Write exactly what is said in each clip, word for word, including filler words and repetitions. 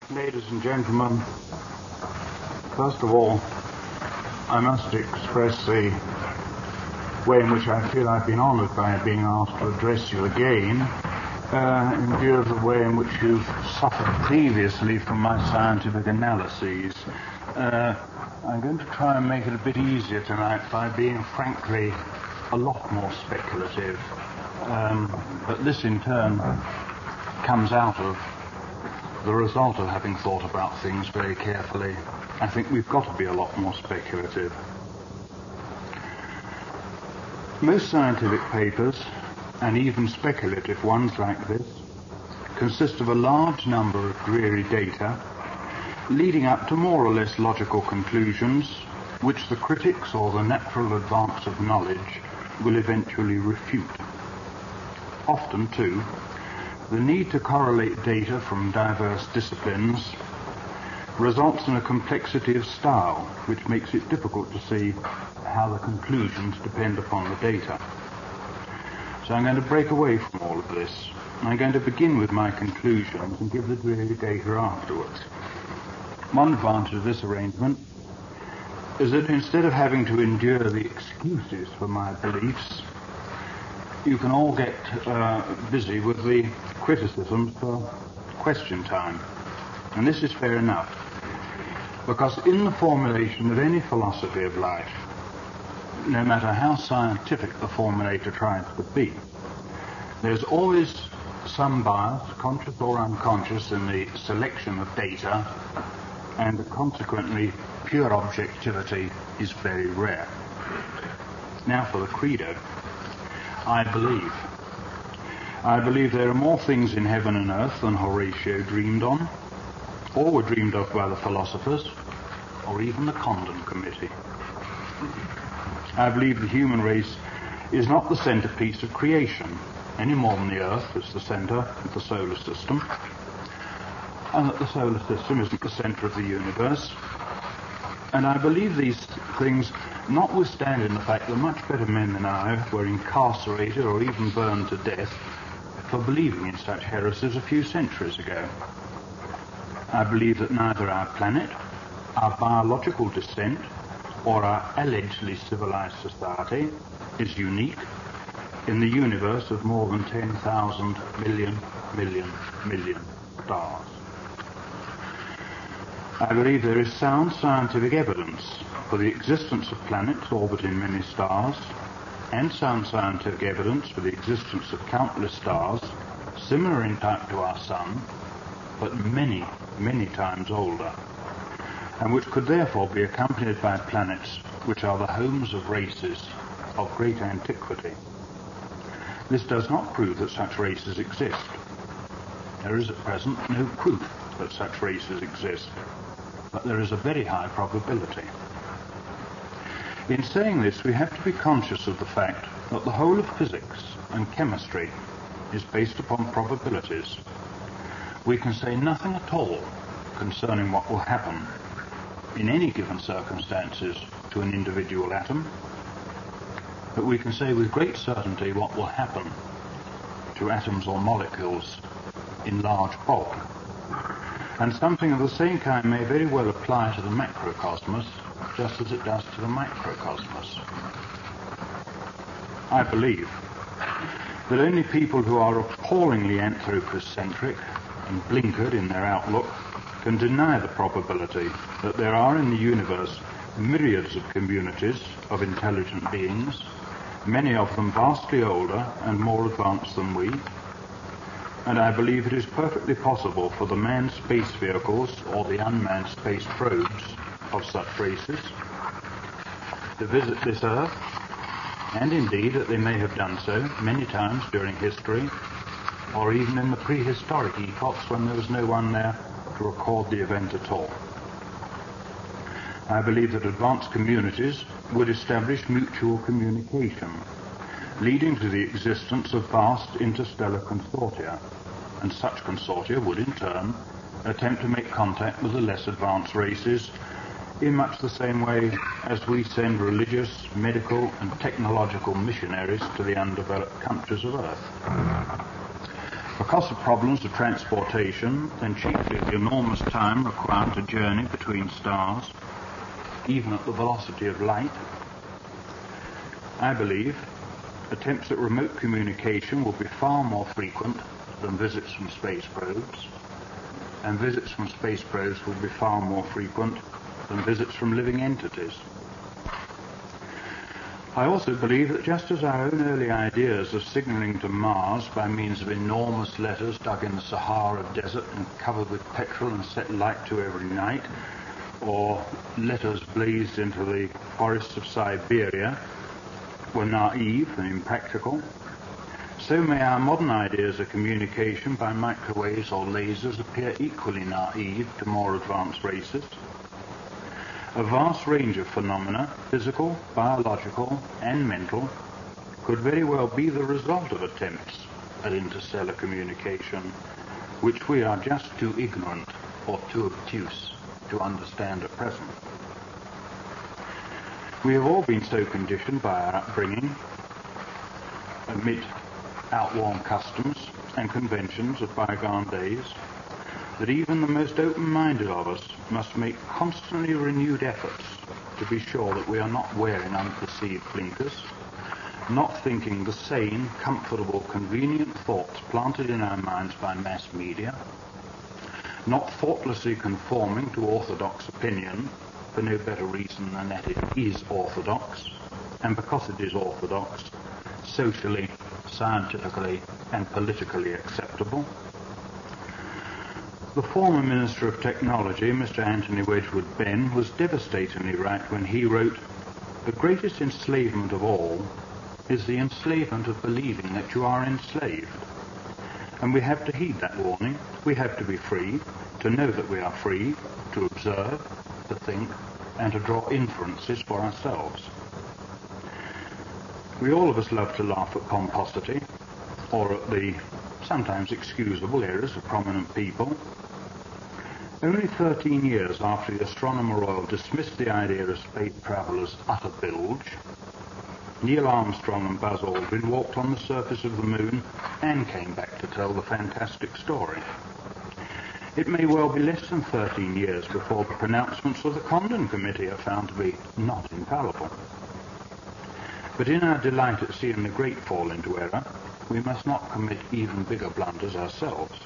Ladies and gentlemen, first of all, I must express the way in which I feel I've been honoured by being asked to address you again, uh, in view of the way in which you've suffered previously from my scientific analyses. Uh, I'm going to try and make it a bit easier tonight by being, frankly, a lot more speculative. Um, but this, in turn, comes out of the result of having thought about things very carefully. I think we've got to be a lot more speculative. Most scientific papers, and even speculative ones like this, consist of a large number of dreary data leading up to more or less logical conclusions which the critics or the natural advance of knowledge will eventually refute. Often, too, the need to correlate data from diverse disciplines results in a complexity of style which makes it difficult to see how the conclusions depend upon the data. So I'm going to break away from all of this. I'm going to begin with my conclusions and give the dreary data afterwards. One advantage of this arrangement is that instead of having to endure the excuses for my beliefs, you can all get uh, busy with the criticisms for question time. And this is fair enough, because in the formulation of any philosophy of life, no matter how scientific the formulator tries to be, there's always some bias, conscious or unconscious, in the selection of data, and consequently pure objectivity is very rare. Now for the credo. I believe. I believe there are more things in heaven and earth than Horatio dreamed on, or were dreamed of by the philosophers, or even the Condon Committee. I believe the human race is not the centerpiece of creation, any more than the earth is the center of the solar system, and that the solar system isn't the center of the universe. And I believe these things notwithstanding the fact that much better men than I were incarcerated or even burned to death for believing in such heresies a few centuries ago. I believe that neither our planet, our biological descent, or our allegedly civilized society is unique in the universe of more than ten thousand million, million, million stars. I believe there is sound scientific evidence for the existence of planets orbiting many stars, and sound scientific evidence for the existence of countless stars similar in type to our Sun, but many, many times older, and which could therefore be accompanied by planets which are the homes of races of great antiquity. This does not prove that such races exist. There is at present no proof that such races exist, but there is a very high probability. In saying this, we have to be conscious of the fact that the whole of physics and chemistry is based upon probabilities. We can say nothing at all concerning what will happen in any given circumstances to an individual atom, but we can say with great certainty what will happen to atoms or molecules in large bulk. And something of the same kind may very well apply to the macrocosmos, just as it does to the microcosmos. I believe that only people who are appallingly anthropocentric and blinkered in their outlook can deny the probability that there are in the universe myriads of communities of intelligent beings, many of them vastly older and more advanced than we. And I believe it is perfectly possible for the manned space vehicles or the unmanned space probes of such races to visit this Earth, and indeed that they may have done so many times during history, or even in the prehistoric epochs when there was no one there to record the event at all. I believe that advanced communities would establish mutual communication, leading to the existence of vast interstellar consortia, and such consortia would in turn attempt to make contact with the less advanced races in much the same way as we send religious, medical and technological missionaries to the undeveloped countries of Earth. Because of problems of transportation, and chiefly the enormous time required to journey between stars, even at the velocity of light, I believe attempts at remote communication will be far more frequent than visits from space probes, and visits from space probes will be far more frequent than visits from living entities. I also believe that just as our own early ideas of signaling to Mars by means of enormous letters dug in the Sahara Desert and covered with petrol and set light to every night, or letters blazed into the forests of Siberia, were naive and impractical, so may our modern ideas of communication by microwaves or lasers appear equally naive to more advanced races. A vast range of phenomena, physical, biological, and mental, could very well be the result of attempts at interstellar communication, which we are just too ignorant or too obtuse to understand at present. We have all been so conditioned by our upbringing, amid outworn customs and conventions of bygone days, that even the most open-minded of us must make constantly renewed efforts to be sure that we are not wearing unperceived blinkers, not thinking the sane, comfortable, convenient thoughts planted in our minds by mass media, not thoughtlessly conforming to orthodox opinion for no better reason than that it is orthodox, and because it is orthodox, socially, scientifically, and politically acceptable. The former Minister of Technology, Mister Anthony Wedgwood Benn, was devastatingly right when he wrote, "The greatest enslavement of all is the enslavement of believing that you are enslaved." And we have to heed that warning. We have to be free, to know that we are free, to observe, to think, and to draw inferences for ourselves. We all of us love to laugh at pomposity, or at the sometimes excusable errors of prominent people. Only thirteen years after the Astronomer Royal dismissed the idea of space travel as utter bilge, Neil Armstrong and Buzz Aldrin walked on the surface of the moon and came back to tell the fantastic story. It may well be less than thirteen years before the pronouncements of the Condon Committee are found to be not infallible. But in our delight at seeing the great fall into error, we must not commit even bigger blunders ourselves.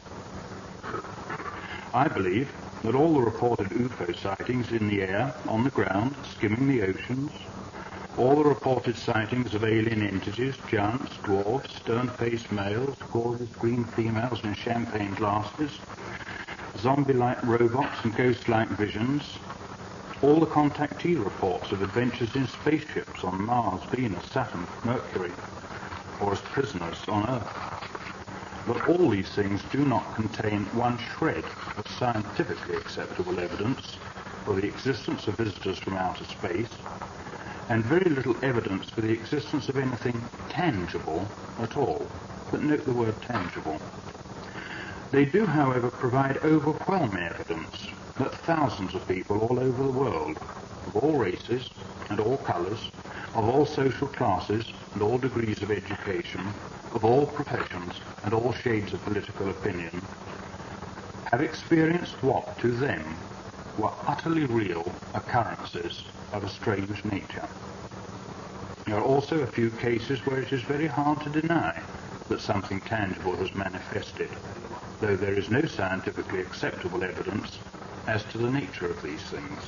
I believe that all the reported U F O sightings in the air, on the ground, skimming the oceans, all the reported sightings of alien entities, giants, dwarfs, stern-faced males, gorgeous green females in champagne glasses, zombie-like robots and ghost-like visions, all the contactee reports of adventures in spaceships on Mars, Venus, Saturn, Mercury, or as prisoners on Earth. But all these things do not contain one shred of scientifically acceptable evidence for the existence of visitors from outer space, and very little evidence for the existence of anything tangible at all. But note the word tangible. They do, however, provide overwhelming evidence that thousands of people all over the world, of all races and all colours, of all social classes and all degrees of education, of all professions and all shades of political opinion, have experienced what, to them, were utterly real occurrences of a strange nature. There are also a few cases where it is very hard to deny that something tangible has manifested, though there is no scientifically acceptable evidence as to the nature of these things.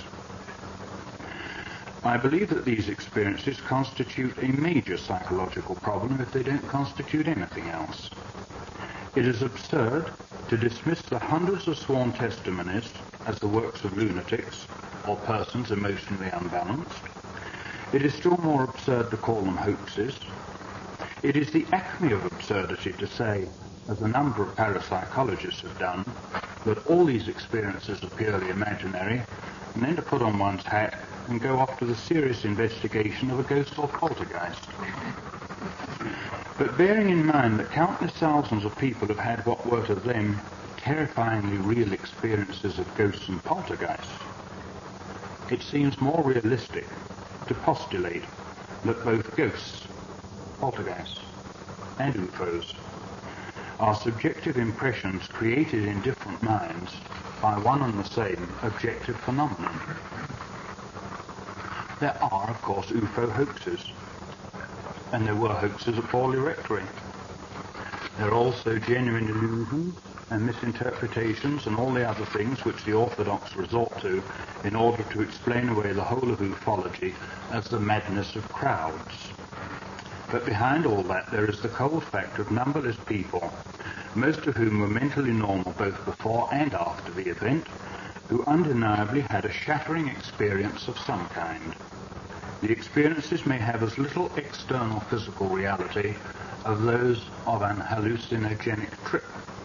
I believe that these experiences constitute a major psychological problem if they don't constitute anything else. It is absurd to dismiss the hundreds of sworn testimonies as the works of lunatics or persons emotionally unbalanced. It is still more absurd to call them hoaxes. It is the acme of absurdity to say, as a number of parapsychologists have done, that all these experiences are purely imaginary, and then to put on one's hat and go off to the serious investigation of a ghost or poltergeist. But bearing in mind that countless thousands of people have had what were to them terrifyingly real experiences of ghosts and poltergeists, it seems more realistic to postulate that both ghosts, poltergeists, and U F Os are subjective impressions created in different minds by one and the same objective phenomenon. There are, of course, U F O hoaxes, and there were hoaxes at Borley Rectory. There are also genuine illusions and misinterpretations and all the other things which the orthodox resort to in order to explain away the whole of ufology as the madness of crowds. But behind all that there is the cold fact of numberless people, most of whom were mentally normal both before and after the event, who undeniably had a shattering experience of some kind. The experiences may have as little external physical reality as those of an hallucinogenic trip.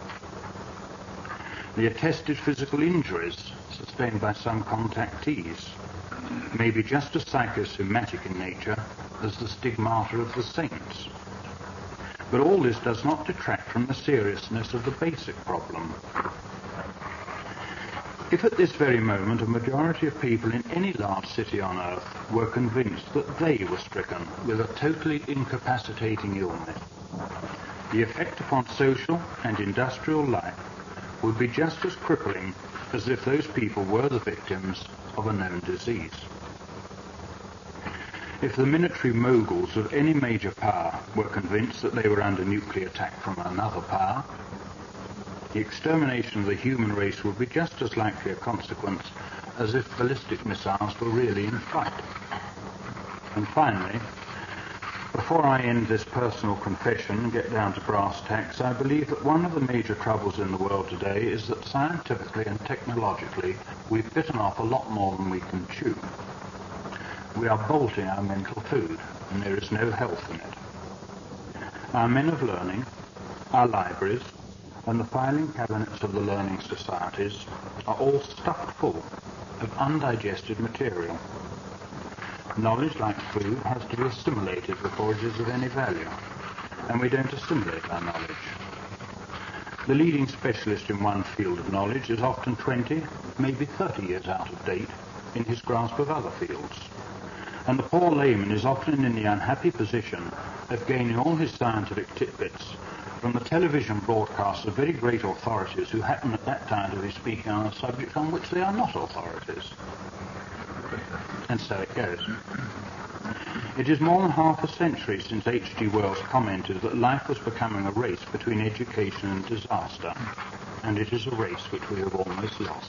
The attested physical injuries sustained by some contactees may be just as psychosomatic in nature as the stigmata of the saints. But all this does not detract from the seriousness of the basic problem. If at this very moment a majority of people in any large city on Earth were convinced that they were stricken with a totally incapacitating illness, the effect upon social and industrial life would be just as crippling as if those people were the victims of a known disease. If the military moguls of any major power were convinced that they were under nuclear attack from another power, the extermination of the human race would be just as likely a consequence as if ballistic missiles were really in flight. And finally, before I end this personal confession and get down to brass tacks, I believe that one of the major troubles in the world today is that scientifically and technologically we've bitten off a lot more than we can chew. We are bolting our mental food, and there is no health in it. Our men of learning, our libraries, and the filing cabinets of the learning societies are all stuffed full of undigested material. Knowledge, like food, has to be assimilated before it is of any value, and we don't assimilate our knowledge. The leading specialist in one field of knowledge is often twenty, maybe thirty years out of date in his grasp of other fields, and the poor layman is often in the unhappy position of gaining all his scientific tidbits from the television broadcasts of very great authorities who happen at that time to be speaking on a subject on which they are not authorities. And so it goes. It is more than half a century since H G Wells commented that life was becoming a race between education and disaster, and it is a race which we have almost lost.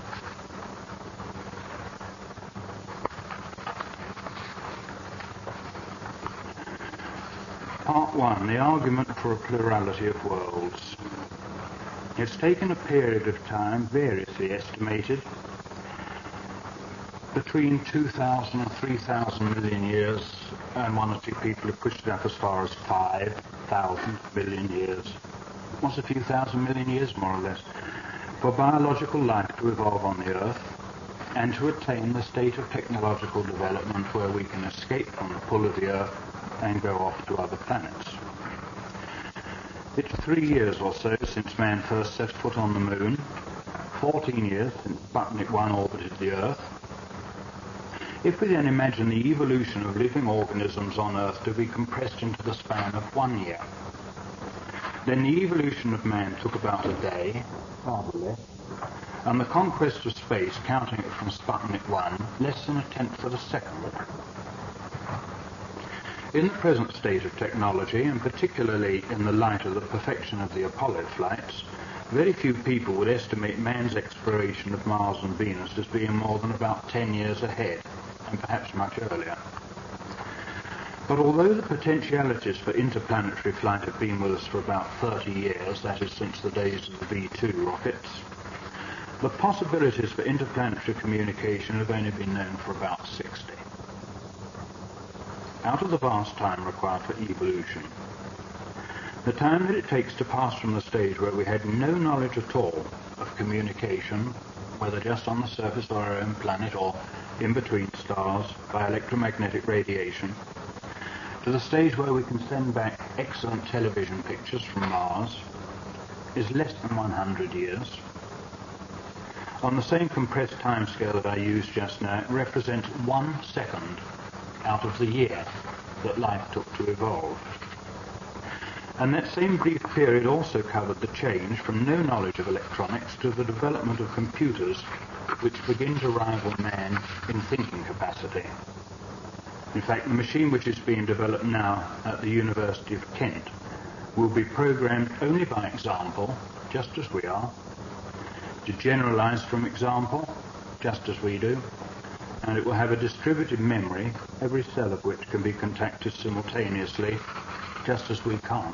Part one, the argument for a plurality of worlds. It's taken a period of time, variously estimated, between two thousand and three thousand million years, and one or two people have pushed it up as far as five thousand million years. What's a few thousand million years, more or less, for biological life to evolve on the Earth and to attain the state of technological development where we can escape from the pull of the Earth and go off to other planets. It's three years or so since man first set foot on the moon, fourteen years since Sputnik one orbited the Earth. If we then imagine the evolution of living organisms on Earth to be compressed into the span of one year, then the evolution of man took about a day, rather less, and the conquest of space, counting it from Sputnik one, less than a tenth of a second. In the present state of technology, and particularly in the light of the perfection of the Apollo flights, very few people would estimate man's exploration of Mars and Venus as being more than about ten years ahead, and perhaps much earlier. But although the potentialities for interplanetary flight have been with us for about thirty years, that is since the days of the V two rockets, the possibilities for interplanetary communication have only been known for about sixty. Out of the vast time required for evolution, the time that it takes to pass from the stage where we had no knowledge at all of communication, whether just on the surface of our own planet or in between stars by electromagnetic radiation, to the stage where we can send back excellent television pictures from Mars, is less than one hundred years. On the same compressed timescale that I used just now, it represents one second out of the year that life took to evolve. And that same brief period also covered the change from no knowledge of electronics to the development of computers which begin to rival man in thinking capacity. In fact, the machine which is being developed now at the University of Kent will be programmed only by example, just as we are, to generalize from example, just as we do, and it will have a distributed memory, every cell of which can be contacted simultaneously, just as we can't.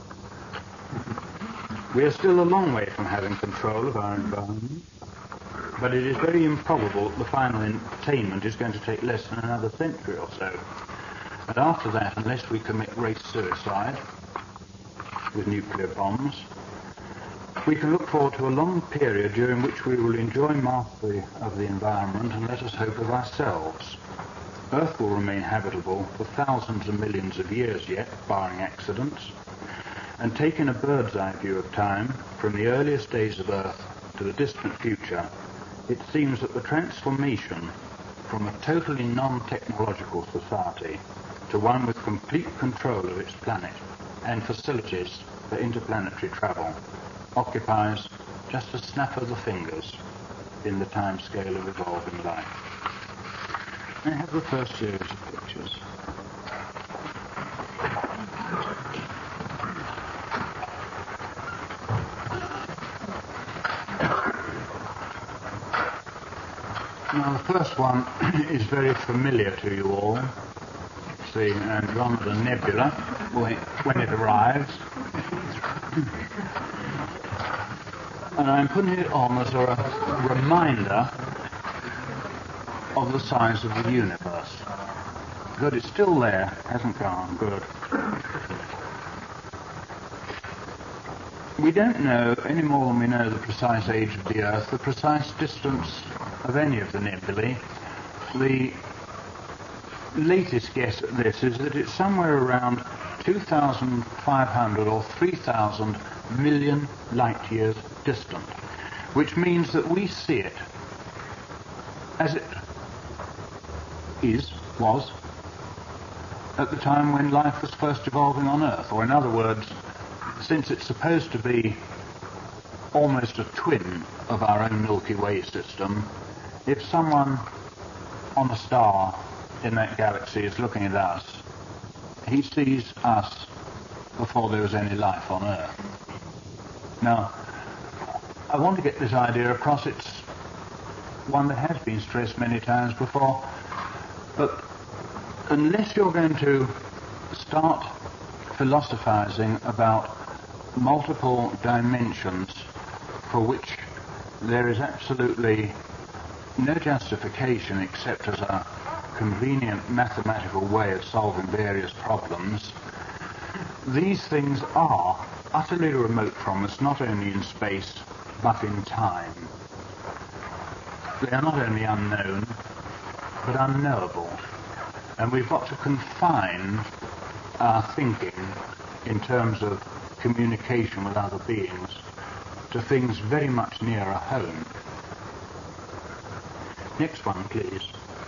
We are still a long way from having control of our environment, but it is very improbable that the final attainment is going to take less than another century or so. And after that, unless we commit race suicide with nuclear bombs, we can look forward to a long period during which we will enjoy mastery of the environment and, let us hope, of ourselves. Earth will remain habitable for thousands of millions of years yet, barring accidents, and taking a bird's eye view of time, from the earliest days of Earth to the distant future, it seems that the transformation from a totally non-technological society to one with complete control of its planet and facilities for interplanetary travel occupies just a snap of the fingers in the time scale of evolving life. I have the first series of pictures. Now, the first one is very familiar to you all. It's the Andromeda Nebula when it arrives. And I'm putting it on as a reminder of the size of the universe. Good, it's still there, hasn't gone, good. We don't know any more than we know the precise age of the Earth, the precise distance of any of the nebulae. The latest guess at this is that it's somewhere around two thousand five hundred or three thousand million light years distant, which means that we see it as it is, was, at the time when life was first evolving on Earth. Or in other words, since it's supposed to be almost a twin of our own Milky Way system, if someone on a star in that galaxy is looking at us, he sees us before there was any life on Earth. Now, I want to get this idea across. It's one that has been stressed many times before, but unless you're going to start philosophizing about multiple dimensions for which there is absolutely no justification except as a convenient mathematical way of solving various problems, these things are utterly remote from us, not only in space but in time. They are not only unknown but unknowable, and we've got to confine our thinking in terms of communication with other beings to things very much nearer home. Next one, please.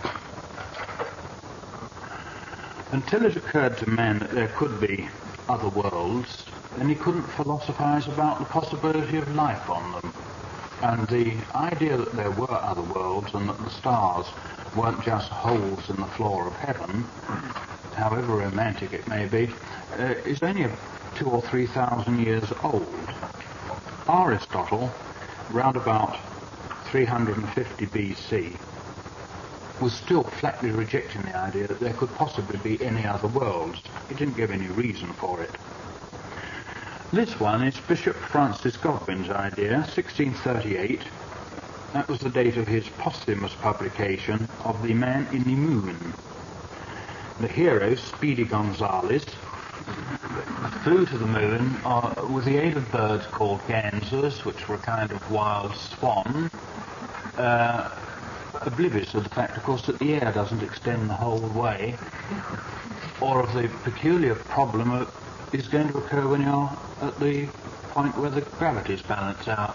Until it occurred to man that there could be other worlds, then he couldn't philosophize about the possibility of life on them. And the idea that there were other worlds and that the stars weren't just holes in the floor of heaven, however romantic it may be, uh, is only a two or three thousand years old. Aristotle, round about three hundred fifty B C, was still flatly rejecting the idea that there could possibly be any other worlds. He didn't give any reason for it. This one is Bishop Francis Godwin's idea, sixteen thirty-eight. That was the date of his posthumous publication of The Man in the Moon. The hero, Speedy Gonzales, flew to the moon uh, with the aid of birds called gansers, which were a kind of wild swan, uh, oblivious of the fact, of course, that the air doesn't extend the whole way, or of the peculiar problem of is going to occur when you're at the point where the gravities balance out.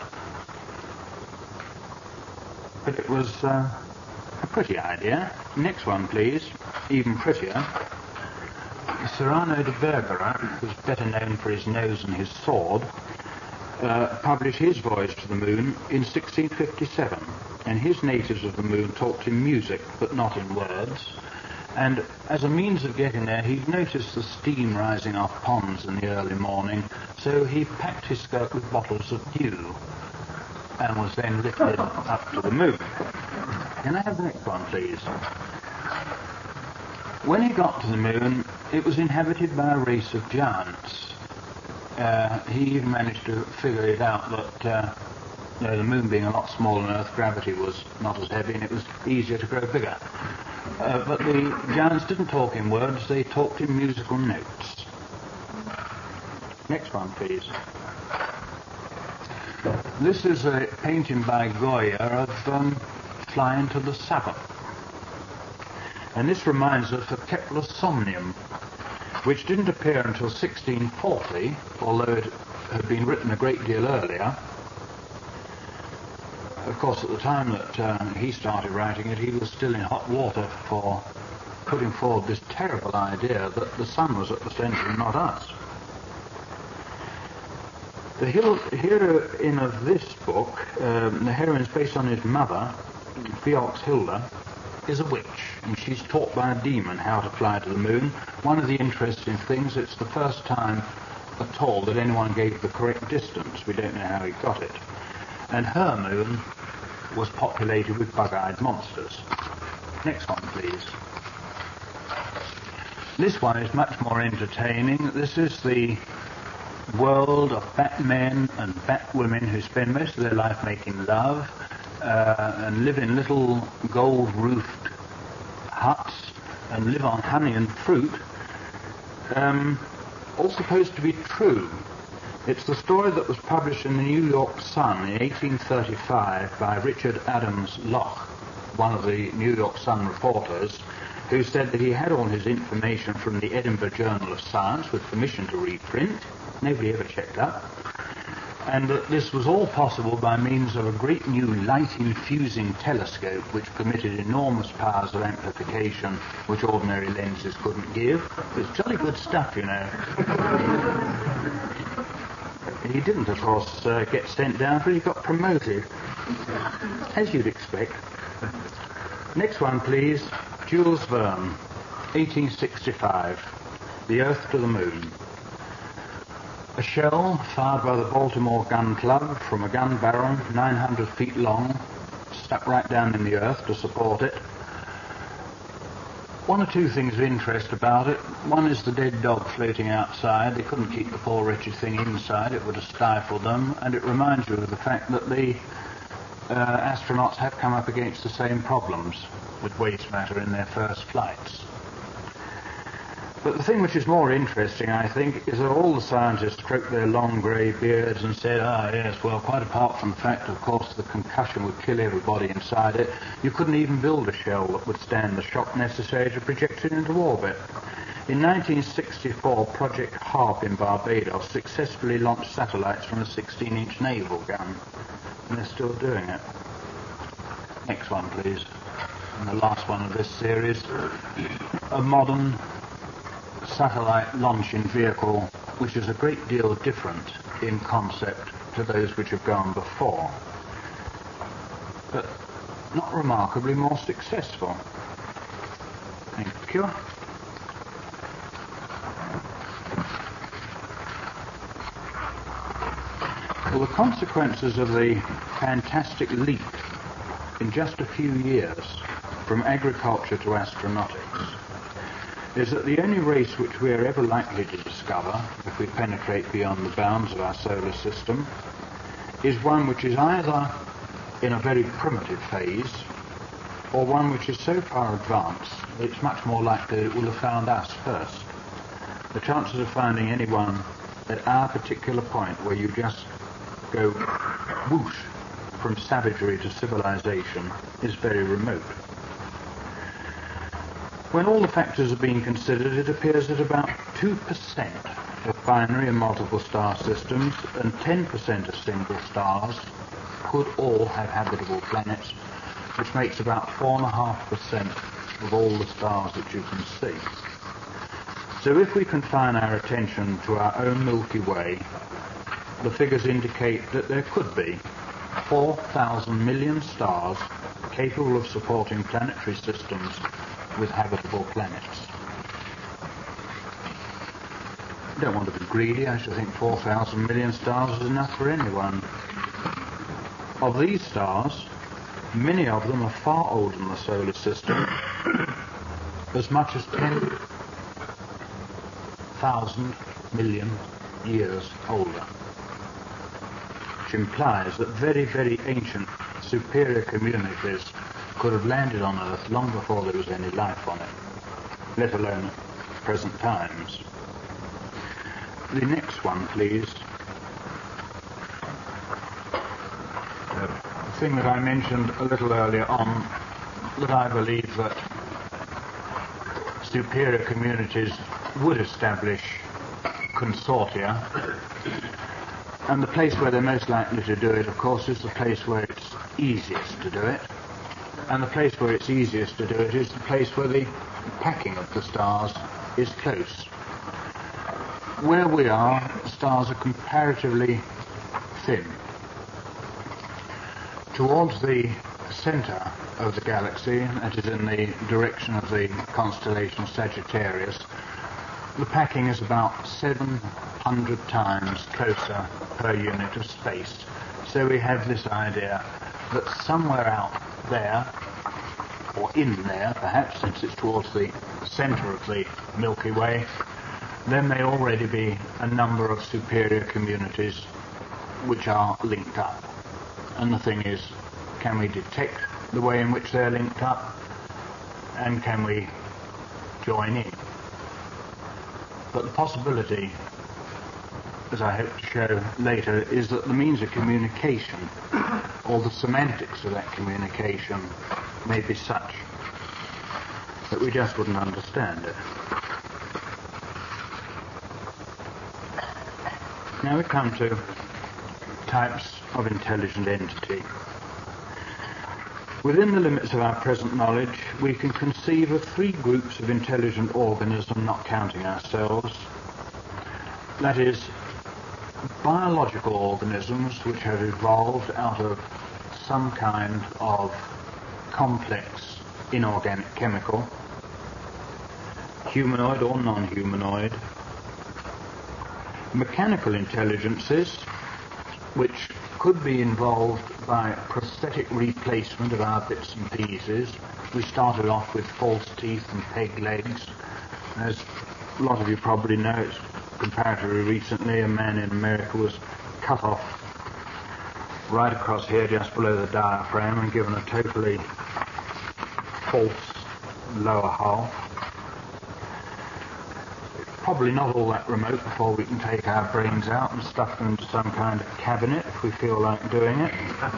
But it was uh, a pretty idea. Next one, please. Even prettier. Cyrano de Bergerac, who's better known for his nose and his sword, uh, published his voyage to the moon in sixteen fifty-seven, and his natives of the moon talked in music, but not in words. And as a means of getting there, he'd noticed the steam rising off ponds in the early morning, so he packed his skirt with bottles of dew, and was then lifted up to the moon. Can I have the next one, please? When he got to the moon, it was inhabited by a race of giants. Uh, he even managed to figure it out that uh, you know, the moon being a lot smaller than Earth, gravity was not as heavy and it was easier to grow bigger. Uh, but the giants didn't talk in words, they talked in musical notes. Next one, please. This is a painting by Goya of um, Flying to the Sabbath. And this reminds us of Kepler's Somnium, which didn't appear until sixteen forty, although it had been written a great deal earlier. Of course, at the time that uh, he started writing it, he was still in hot water for putting forward this terrible idea that the sun was at the centre and not us. The heroine of this book, um, the heroine is based on his mother, Beoxhilda, is a witch, and she's taught by a demon how to fly to the moon. One of the interesting things, it's the first time at all that anyone gave the correct distance. We don't know how he got it. And her moon was populated with bug-eyed monsters. Next one, please. This one is much more entertaining. This is the world of Batmen and Batwomen who spend most of their life making love uh, and live in little gold-roofed huts and live on honey and fruit. Um, all supposed to be true. It's the story that was published in the New York Sun in eighteen thirty-five by Richard Adams Loch, one of the New York Sun reporters, who said that he had all his information from the Edinburgh Journal of Science with permission to reprint. Nobody ever checked up. And that this was all possible by means of a great new light-infusing telescope which permitted enormous powers of amplification which ordinary lenses couldn't give. It's jolly good stuff, you know. He didn't, of course, uh, get sent down, but he got promoted, as you'd expect. Next one, please. Jules Verne, eighteen sixty-five, The Earth to the Moon. A shell fired by the Baltimore Gun Club from a gun barrel nine hundred feet long, stuck right down in the earth to support it. One or two things of interest about it. One is the dead dog floating outside. They couldn't keep the poor wretched thing inside. It would have stifled them. And it reminds you of the fact that the uh, astronauts have come up against the same problems with waste matter in their first flights. But the thing which is more interesting, I think, is that all the scientists stroked their long grey beards and said, ah, yes, well, quite apart from the fact, of course, the concussion would kill everybody inside it, you couldn't even build a shell that would stand the shock necessary to project it into orbit. In nineteen sixty-four, Project HARP in Barbados successfully launched satellites from a sixteen inch naval gun, and they're still doing it. Next one, please. And the last one of this series, a modern satellite launching vehicle which is a great deal different in concept to those which have gone before, but not remarkably more successful. Thank you. Well, the consequences of the fantastic leap in just a few years from agriculture to astronautics is that the only race which we are ever likely to discover, if we penetrate beyond the bounds of our solar system, is one which is either in a very primitive phase, or one which is so far advanced that it's much more likely it will have found us first. The chances of finding anyone at our particular point where you just go whoosh from savagery to civilization is very remote. When all the factors are being considered, it appears that about two percent of binary and multiple star systems and ten percent of single stars could all have habitable planets, which makes about four point five percent of all the stars that you can see. So if we confine our attention to our own Milky Way, the figures indicate that there could be four thousand million stars capable of supporting planetary systems with habitable planets. I don't want to be greedy. I should think four thousand million stars is enough for anyone. Of these stars, many of them are far older than the solar system, as much as ten thousand million years older, which implies that very, very ancient superior communities could have landed on Earth long before there was any life on it, let alone at present times. The next one, please. The thing that I mentioned a little earlier on, that I believe that superior communities would establish consortia, and the place where they're most likely to do it, of course, is the place where it's easiest to do it, and the place where it's easiest to do it is the place where the packing of the stars is close. Where we are, stars are comparatively thin. Towards the centre of the galaxy, that is in the direction of the constellation Sagittarius, the packing is about seven hundred times closer per unit of space. So we have this idea that somewhere out there, or in there perhaps, since it's towards the centre of the Milky Way, there may already be a number of superior communities which are linked up. And the thing is, can we detect the way in which they're linked up, and can we join in? But the possibility, as I hope to show later, is that the means of communication, or the semantics of that communication, may be such that we just wouldn't understand it. Now we come to types of intelligent entity. Within the limits of our present knowledge, we can conceive of three groups of intelligent organism, not counting ourselves. That is, biological organisms which have evolved out of some kind of complex inorganic chemical, humanoid or non-humanoid. Mechanical intelligences, which could be involved by prosthetic replacement of our bits and pieces. We started off with false teeth and peg legs. As a lot of you probably know, it's comparatively recently, a man in America was cut off right across here just below the diaphragm and given a totally false lower hull. Probably not all that remote before we can take our brains out and stuff them into some kind of cabinet if we feel like doing it.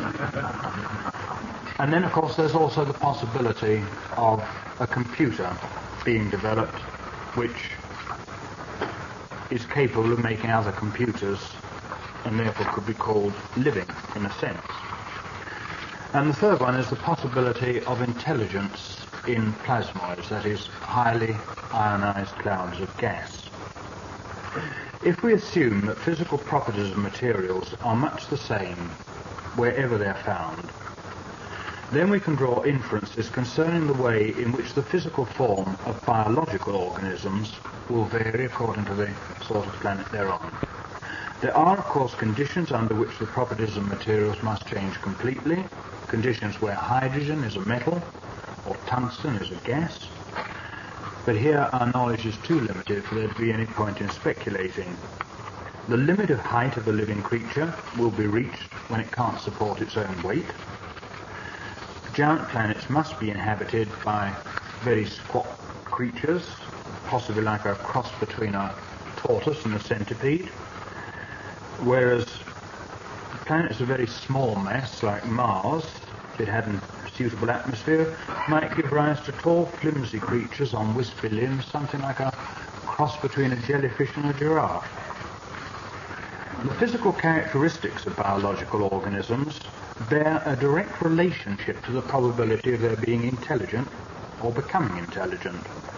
And then, of course, there's also the possibility of a computer being developed which is capable of making other computers and therefore could be called living in a sense. And the third one is the possibility of intelligence in plasmoids, that is, highly ionized clouds of gas. If we assume that physical properties of materials are much the same wherever they're found, then we can draw inferences concerning the way in which the physical form of biological organisms will vary according to the sort of planet they're on. There are, of course, conditions under which the properties of materials must change completely, conditions where hydrogen is a metal or tungsten is a gas, but here our knowledge is too limited for there to be any point in speculating. The limit of height of a living creature will be reached when it can't support its own weight. Giant planets must be inhabited by very squat creatures, possibly like a cross between a tortoise and a centipede, whereas planets of very small mass, like Mars, if it hadn't suitable atmosphere, might give rise to tall, flimsy creatures on wispy limbs, something like a cross between a jellyfish and a giraffe. The physical characteristics of biological organisms bear a direct relationship to the probability of their being intelligent or becoming intelligent.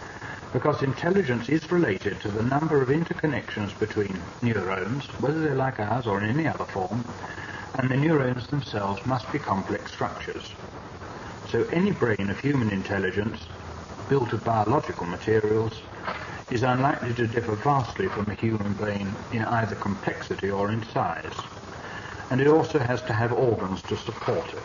because intelligence is related to the number of interconnections between neurons, whether they're like ours or in any other form, and the neurons themselves must be complex structures. So any brain of human intelligence, built of biological materials, is unlikely to differ vastly from a human brain in either complexity or in size. And it also has to have organs to support it,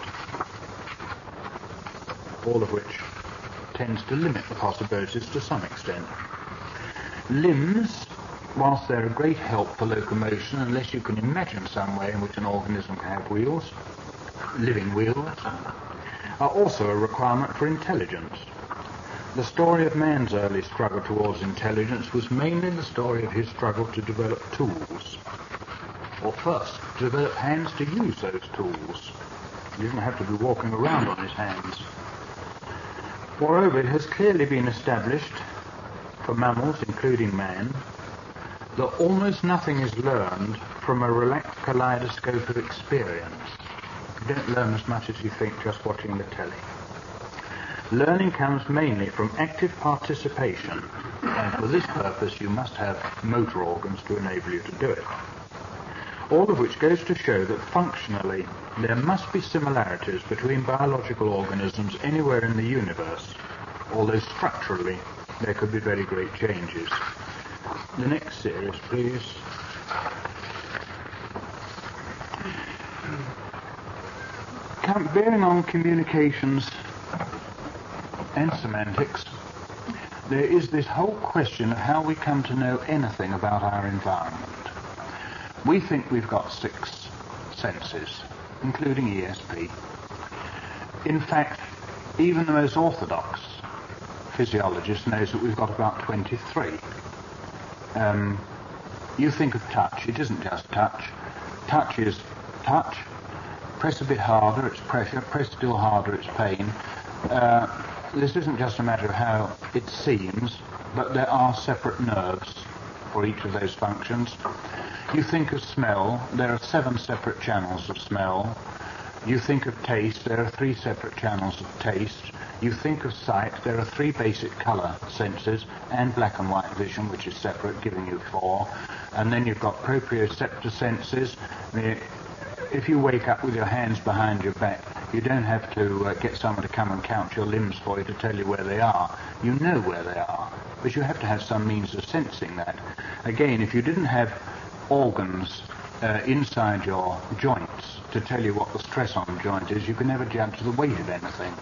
all of which tends to limit the possibilities to some extent. Limbs, whilst they're a great help for locomotion, unless you can imagine some way in which an organism can have wheels, living wheels, are also a requirement for intelligence. The story of man's early struggle towards intelligence was mainly the story of his struggle to develop tools. Or first, to develop hands to use those tools. He didn't have to be walking around on his hands. Moreover, it has clearly been established for mammals, including man, that almost nothing is learned from a relaxed kaleidoscope of experience. You don't learn as much as you think just watching the telly. Learning comes mainly from active participation, and for this purpose you must have motor organs to enable you to do it. All of which goes to show that functionally there must be similarities between biological organisms anywhere in the universe, although structurally there could be very great changes. The next series, please. Bearing on communications and semantics, there is this whole question of how we come to know anything about our environment. We think we've got six senses, including E S P. In fact, even the most orthodox physiologist knows that we've got about twenty-three. Um, you think of touch, it isn't just touch. Touch is touch. Press a bit harder, it's pressure. Press still harder, it's pain. Uh, this isn't just a matter of how it seems, but there are separate nerves for each of those functions. You think of smell, there are seven separate channels of smell. You think of taste, there are three separate channels of taste. You think of sight, there are three basic colour senses, and black and white vision, which is separate, giving you four. And then you've got proprioceptor senses. If you wake up with your hands behind your back, you don't have to uh, get someone to come and count your limbs for you to tell you where they are. You know where they are, but you have to have some means of sensing that. Again, if you didn't have organs uh, inside your joints to tell you what the stress on the joint is, you can never judge the weight of anything.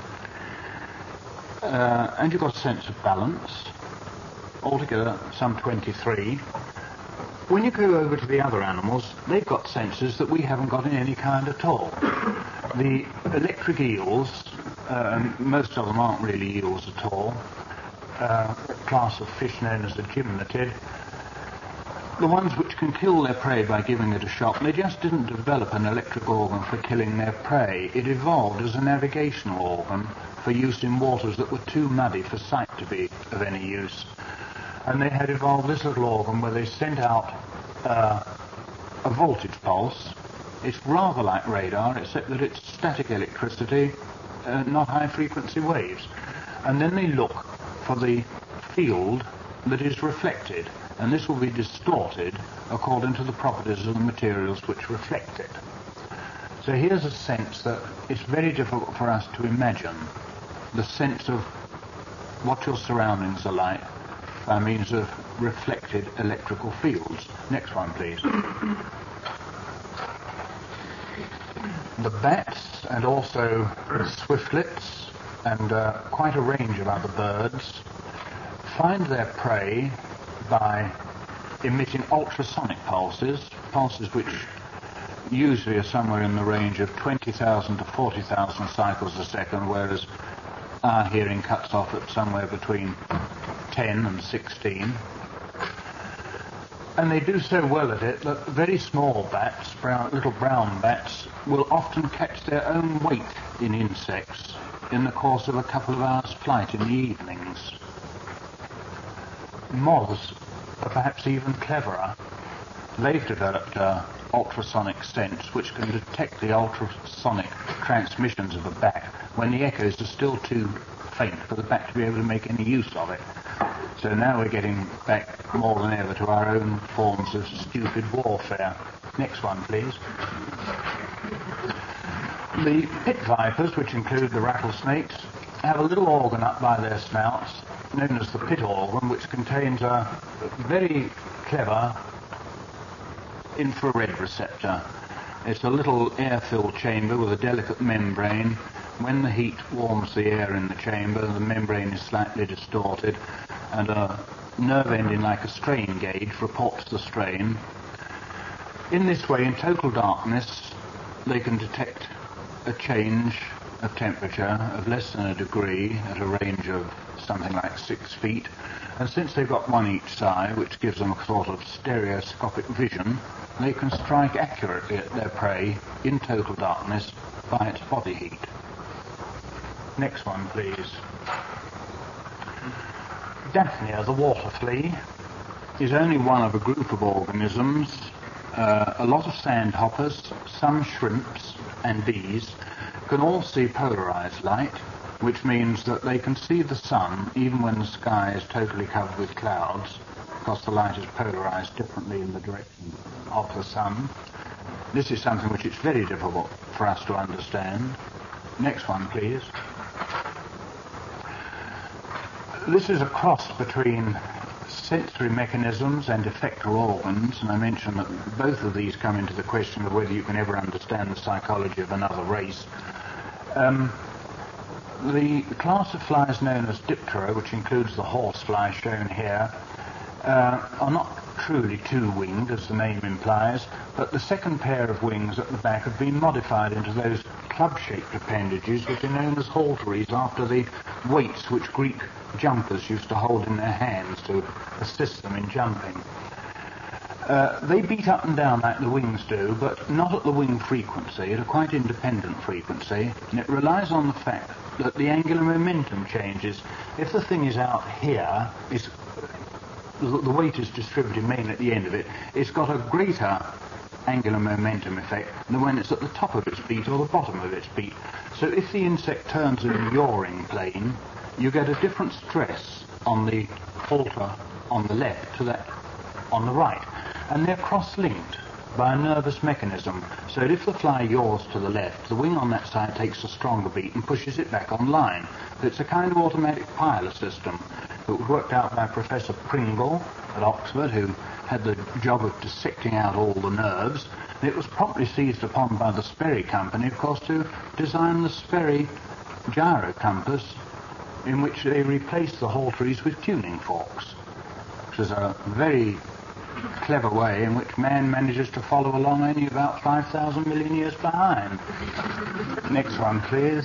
Uh, and you've got a sense of balance, altogether some twenty-three. When you go over to the other animals, they've got senses that we haven't got in any kind at all. The electric eels, uh, and most of them aren't really eels at all, uh, a class of fish known as the gymnotid, the ones which can kill their prey by giving it a shock, they just didn't develop an electric organ for killing their prey. It evolved as a navigational organ for use in waters that were too muddy for sight to be of any use. And they had evolved this little organ where they sent out uh, a voltage pulse. It's rather like radar, except that it's static electricity, uh, not high-frequency waves. And then they look for the field that is reflected, and this will be distorted according to the properties of the materials which reflect it. So here's a sense that it's very difficult for us to imagine the sense of what your surroundings are like by means of reflected electrical fields. Next one, please. The bats and also swiftlets and uh, quite a range of other birds find their prey by emitting ultrasonic pulses, pulses which usually are somewhere in the range of twenty thousand to forty thousand cycles a second, whereas our hearing cuts off at somewhere between ten and sixteen. And they do so well at it that very small bats, brown, little brown bats, will often catch their own weight in insects in the course of a couple of hours' flight in the evenings. Moths are perhaps even cleverer. They've developed uh, ultrasonic sense which can detect the ultrasonic transmissions of a bat when the echoes are still too faint for the bat to be able to make any use of it. So now we're getting back more than ever to our own forms of stupid warfare. Next one, please. The pit vipers, which include the rattlesnakes, have a little organ up by their snouts, known as the pit organ, which contains a very clever infrared receptor. It's a little air-filled chamber with a delicate membrane. When the heat warms the air in the chamber, the membrane is slightly distorted, and a nerve ending like a strain gauge reports the strain. In this way, in total darkness, they can detect a change of temperature of less than a degree at a range of something like six feet. And since they've got one each side, which gives them a sort of stereoscopic vision, they can strike accurately at their prey in total darkness by its body heat. Next one, please. Daphnia, the water flea, is only one of a group of organisms. Uh, a lot of sandhoppers, some shrimps, and bees can all see polarized light, which means that they can see the sun even when the sky is totally covered with clouds, because the light is polarized differently in the direction of the sun. This is something which is very difficult for us to understand. Next one, please. This is a cross between sensory mechanisms and effector organs, and I mentioned that both of these come into the question of whether you can ever understand the psychology of another race. Um, the class of flies known as Diptera, which includes the horsefly shown here, uh, are not truly two-winged, as the name implies, but the second pair of wings at the back have been modified into those club-shaped appendages which are known as halteres, after the weights which Greek jumpers used to hold in their hands to assist them in jumping. Uh, they beat up and down like the wings do, but not at the wing frequency, at a quite independent frequency, and it relies on the fact that the angular momentum changes. If the thing is out here, it's, the weight is distributed mainly at the end of it, it's got a greater angular momentum effect than when it's at the top of its beat or the bottom of its beat. So if the insect turns in a yawing plane, you get a different stress on the halter on the left to that on the right. And they're cross-linked by a nervous mechanism, so that if the fly yaws to the left, the wing on that side takes a stronger beat and pushes it back on line. It's a kind of automatic pilot system. It was worked out by Professor Pringle at Oxford, who had the job of dissecting out all the nerves. And it was promptly seized upon by the Sperry Company, of course, to design the Sperry gyro compass, in which they replaced the halteres with tuning forks, which is a very clever way in which man manages to follow along only about five thousand million years behind. Next one, please.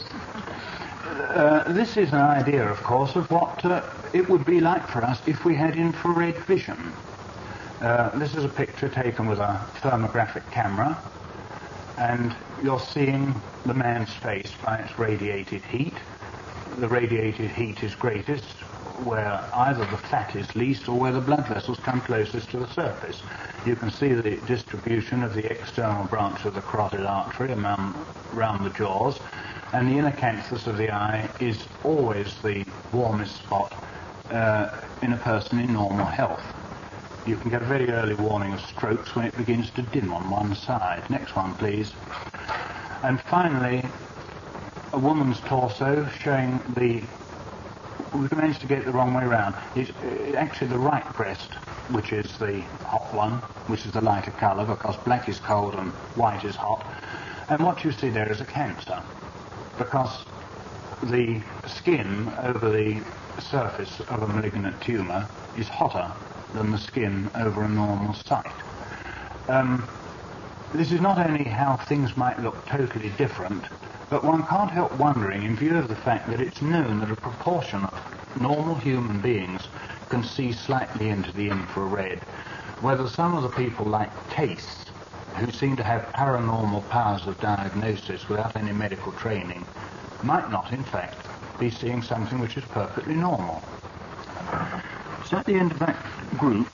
Uh, this is an idea, of course, of what uh, it would be like for us if we had infrared vision. Uh, this is a picture taken with a thermographic camera, and you're seeing the man's face by its radiated heat. The radiated heat is greatest where either the fat is least or where the blood vessels come closest to the surface. You can see the distribution of the external branch of the carotid artery around, around the jaws, and the inner canthus of the eye is always the warmest spot uh, in a person in normal health. You can get a very early warning of strokes when it begins to dim on one side. Next one, please. And finally, a woman's torso showing the, we've managed to get it the wrong way around. It's actually the right breast, which is the hot one, which is the lighter colour, because black is cold and white is hot. And what you see there is a cancer, because the skin over the surface of a malignant tumour is hotter than the skin over a normal site. Um, this is not only how things might look totally different, but one can't help wondering, in view of the fact that it's known that a proportion of normal human beings can see slightly into the infrared, whether some of the people like Case, who seem to have paranormal powers of diagnosis without any medical training, might not, in fact, be seeing something which is perfectly normal. So at the end of that group,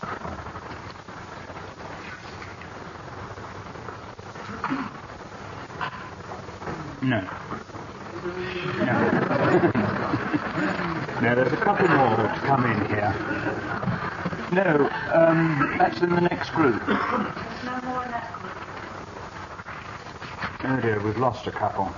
no. No. No, there's a couple more to come in here. No, um, that's in the next group. There's no more in that group. Oh dear, we've lost a couple.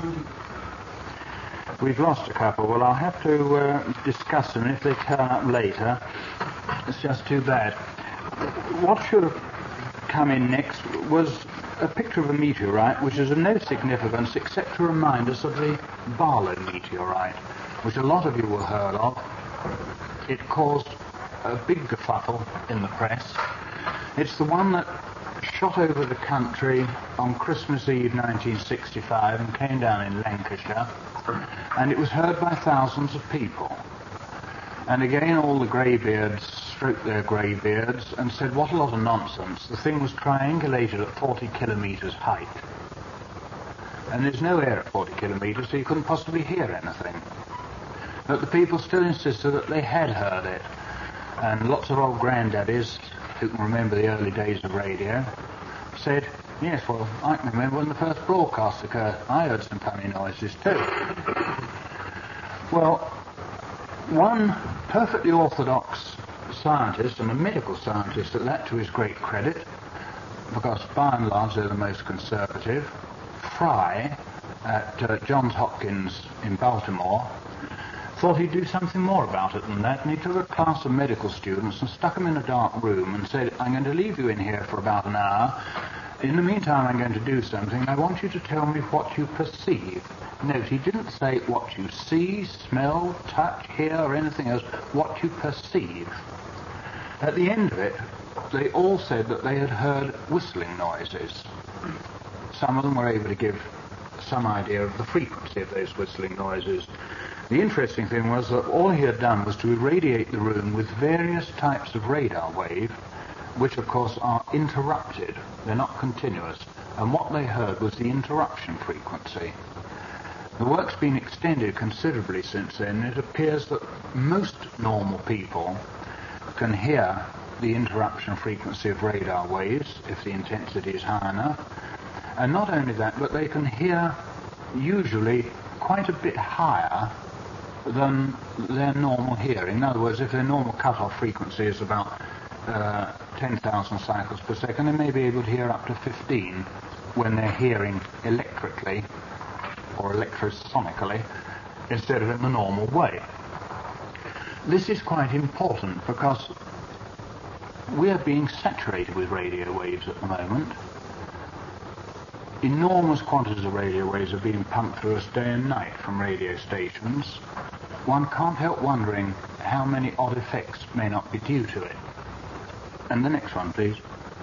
We've lost a couple. Well, I'll have to uh, discuss them, and if they turn up later, it's just too bad. What should have come in next was a picture of a meteorite, which is of no significance except to remind us of the Barlow meteorite, which a lot of you will have heard of. It caused a big kerfuffle in the press. It's the one that shot over the country on Christmas Eve nineteen sixty-five and came down in Lancashire, and it was heard by thousands of people. And again all the greybeards stroked their greybeards and said, what a lot of nonsense. The thing was triangulated at forty kilometres height. And there's no air at forty kilometres, so you couldn't possibly hear anything. But the people still insisted that they had heard it. And lots of old granddaddies, who can remember the early days of radio, said, yes, well, I can remember when the first broadcast occurred. I heard some funny noises too. Well, one perfectly orthodox scientist, and a medical scientist at that, to his great credit, because by and large they're the most conservative, Fry at uh, Johns Hopkins in Baltimore, thought he'd do something more about it than that, and he took a class of medical students and stuck them in a dark room and said, I'm going to leave you in here for about an hour. In the meantime, I'm going to do something. I want you to tell me what you perceive. Note, he didn't say what you see, smell, touch, hear, or anything else, what you perceive. At the end of it, they all said that they had heard whistling noises. Some of them were able to give some idea of the frequency of those whistling noises. The interesting thing was that all he had done was to irradiate the room with various types of radar wave, which of course are interrupted. They're not continuous. And what they heard was the interruption frequency. The work's been extended considerably since then. It appears that most normal people can hear the interruption frequency of radar waves if the intensity is high enough. And not only that, but they can hear usually quite a bit higher than their normal hearing. In other words, if their normal cut-off frequency is about uh, ten thousand cycles per second, they may be able to hear up to fifteen when they're hearing electrically or electrosonically instead of in the normal way. This is quite important because we are being saturated with radio waves at the moment. Enormous quantities of radio waves are being pumped through us day and night from radio stations. One can't help wondering how many odd effects may not be due to it. And the next one, please.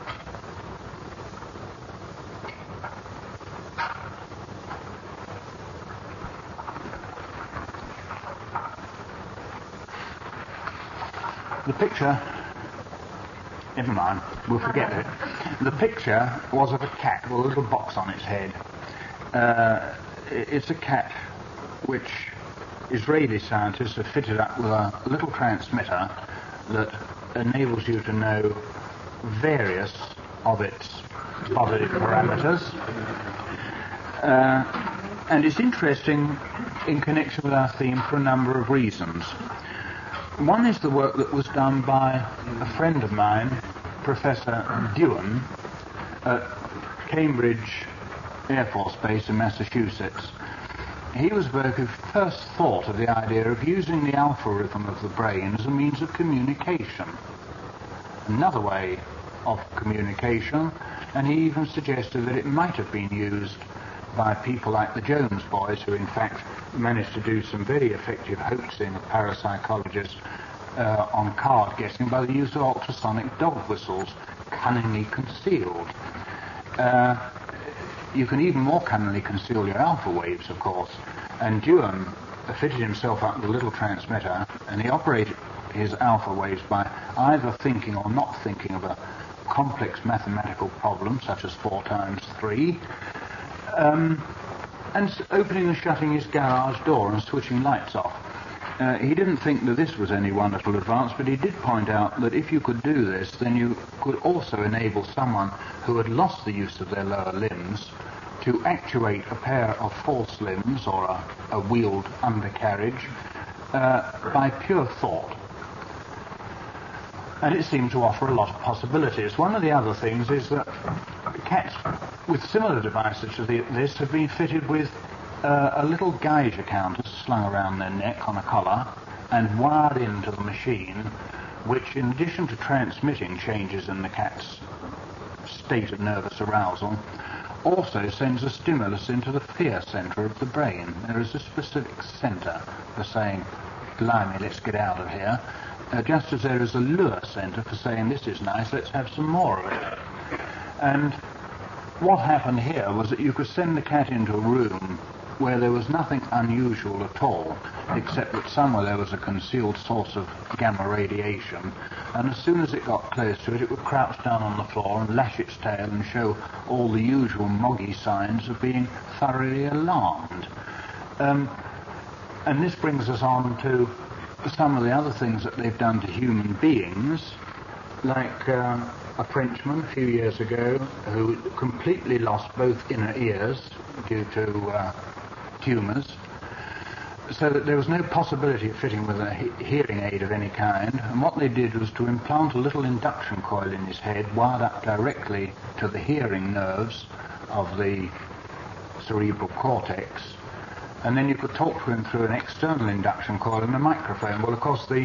The picture, never mind, we'll forget it. The picture was of a cat with a little box on its head. Uh, it's a cat which Israeli scientists have fitted up with a little transmitter that enables you to know various of its bodily parameters. Uh, and it's interesting in connection with our theme for a number of reasons. One is the work that was done by a friend of mine, Professor Dewan, at Cambridge Air Force Base in Massachusetts. He was the who first thought of the idea of using the alpha rhythm of the brain as a means of communication. Another way of communication, and he even suggested that it might have been used by people like the Jones boys, who in fact managed to do some very effective hoaxing of parapsychologists uh, on card guessing by the use of ultrasonic dog whistles, cunningly concealed. Uh, you can even more cunningly conceal your alpha waves, of course. And Dewan fitted himself up with a little transmitter, and he operated his alpha waves by either thinking or not thinking of a complex mathematical problem, such as four times three, um, and opening and shutting his garage door and switching lights off. Uh, he didn't think that this was any wonderful advance, but he did point out that if you could do this, then you could also enable someone who had lost the use of their lower limbs to actuate a pair of false limbs or a, a wheeled undercarriage uh, by pure thought. And it seemed to offer a lot of possibilities. One of the other things is that cats with similar devices to the, this have been fitted with uh, a little Geiger counter slung around their neck on a collar and wired into the machine, which, in addition to transmitting changes in the cat's state of nervous arousal, also sends a stimulus into the fear centre of the brain. There is a specific centre for saying, blimey, let's get out of here, uh, just as there is a lure centre for saying, this is nice, let's have some more of it. And what happened here was that you could send the cat into a room where there was nothing unusual at all, except that somewhere there was a concealed source of gamma radiation, and as soon as it got close to it, it would crouch down on the floor and lash its tail and show all the usual moggy signs of being thoroughly alarmed. Um, and this brings us on to some of the other things that they've done to human beings, like uh, a Frenchman a few years ago who completely lost both inner ears due to uh, tumours, so that there was no possibility of fitting with a he- hearing aid of any kind. And what they did was to implant a little induction coil in his head, wired up directly to the hearing nerves of the cerebral cortex, and then you could talk to him through an external induction coil and a microphone. Well, of course, the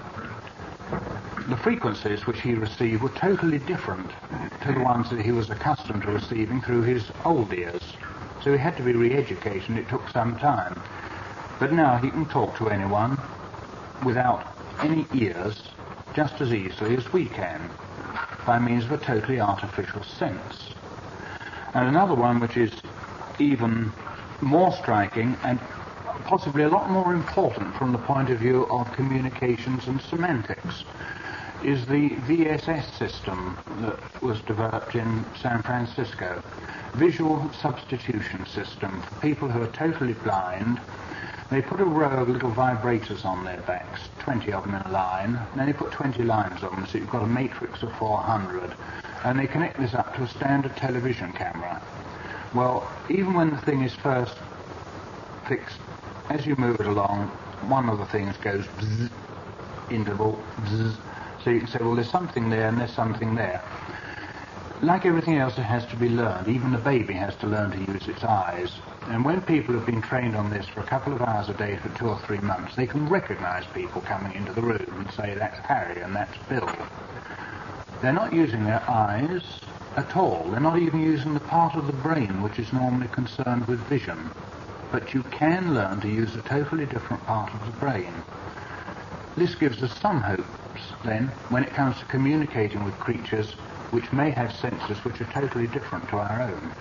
the frequencies which he received were totally different to the ones that he was accustomed to receiving through his old ears. So he had to be re-educated, and it took some time. But now he can talk to anyone without any ears just as easily as we can, by means of a totally artificial sense. And another one which is even more striking and possibly a lot more important from the point of view of communications and semantics is the V S S system that was developed in San Francisco. Visual substitution system for people who are totally blind. They put a row of little vibrators on their backs, twenty of them in a line, and then they put twenty lines on them, so you've got a matrix of four hundred, and they connect this up to a standard television camera. Well, even when the thing is first fixed, as you move it along, one of the things goes bzzz, interval, bzzz, so you can say, well, there's something there and there's something there. Like everything else, it has to be learned. Even the baby has to learn to use its eyes. And when people have been trained on this for a couple of hours a day for two or three months, they can recognize people coming into the room and say, that's Harry and that's Bill. They're not using their eyes at all. They're not even using the part of the brain which is normally concerned with vision. But you can learn to use a totally different part of the brain. This gives us some hopes, then, when it comes to communicating with creatures which may have senses which are totally different to our own.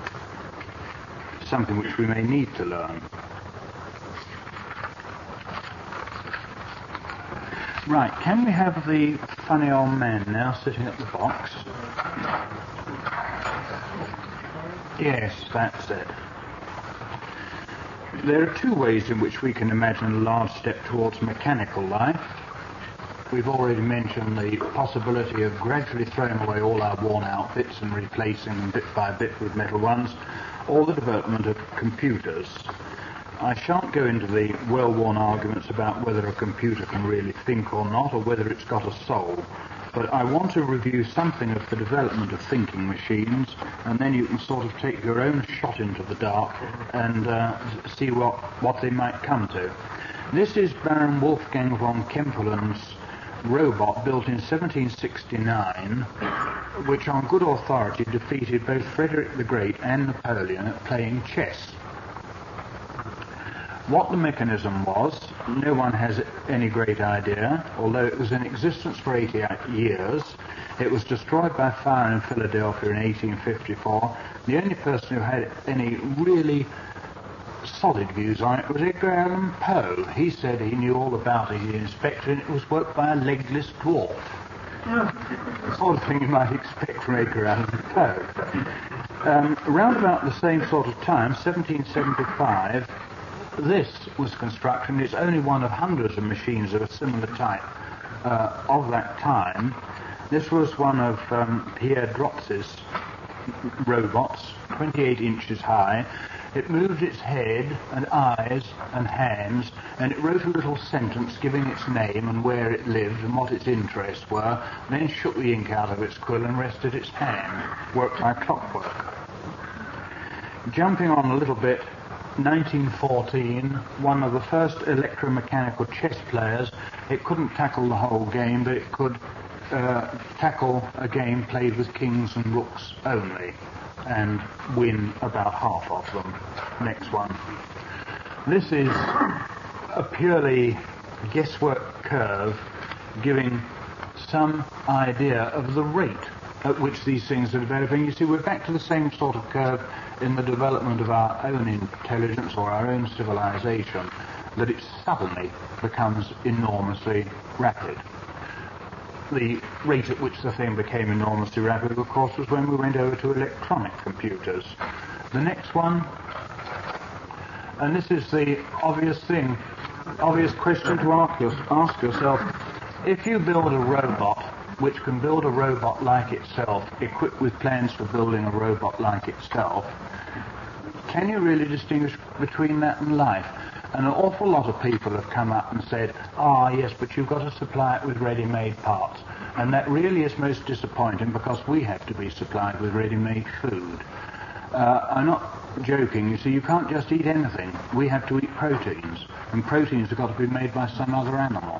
Something which we may need to learn. Right, can we have the funny old man now sitting at the box? Yes, that's it. There are two ways in which we can imagine a large step towards mechanical life. We've already mentioned the possibility of gradually throwing away all our worn out bits and replacing them bit by bit with metal ones, or the development of computers. I shan't go into the well-worn arguments about whether a computer can really think or not, or whether it's got a soul, but I want to review something of the development of thinking machines, and then you can sort of take your own shot into the dark and uh, see what, what they might come to. This is Baron Wolfgang von Kempelen's robot built in seventeen sixty-nine, which on good authority defeated both Frederick the Great and Napoleon at playing chess. What the mechanism was, no one has any great idea, although it was in existence for eighty years. It was destroyed by fire in Philadelphia in eighteen fifty-four. The only person who had any really solid views on it was Edgar Allan Poe. He said he knew all about it, he inspected it, and it was worked by a legless dwarf. The sort of thing you might expect from Edgar Allan Poe. Um, around about the same sort of time, seventeen seventy-five, this was constructed, and it's only one of hundreds of machines of a similar type uh, of that time. This was one of um, Pierre Drotz's robots, twenty-eight inches high. It moved its head and eyes and hands, and it wrote a little sentence giving its name and where it lived and what its interests were, then shook the ink out of its quill and rested its hand. Worked by clockwork. Jumping on a little bit, nineteen fourteen, one of the first electromechanical chess players. It couldn't tackle the whole game, but it could uh, tackle a game played with kings and rooks only, and win about half of them. Next one. This is a purely guesswork curve giving some idea of the rate at which these things are developing. You see, we're back to the same sort of curve in the development of our own intelligence or our own civilization, that it suddenly becomes enormously rapid. The rate at which the thing became enormously rapid, of course, was when we went over to electronic computers. The next one, and this is the obvious thing, obvious question to ask, ask yourself. If you build a robot which can build a robot like itself, equipped with plans for building a robot like itself, can you really distinguish between that and life? And an awful lot of people have come up and said, ah, yes, but you've got to supply it with ready-made parts. And that really is most disappointing, because we have to be supplied with ready-made food. Uh, I'm not joking. You see, you can't just eat anything. We have to eat proteins, and proteins have got to be made by some other animal.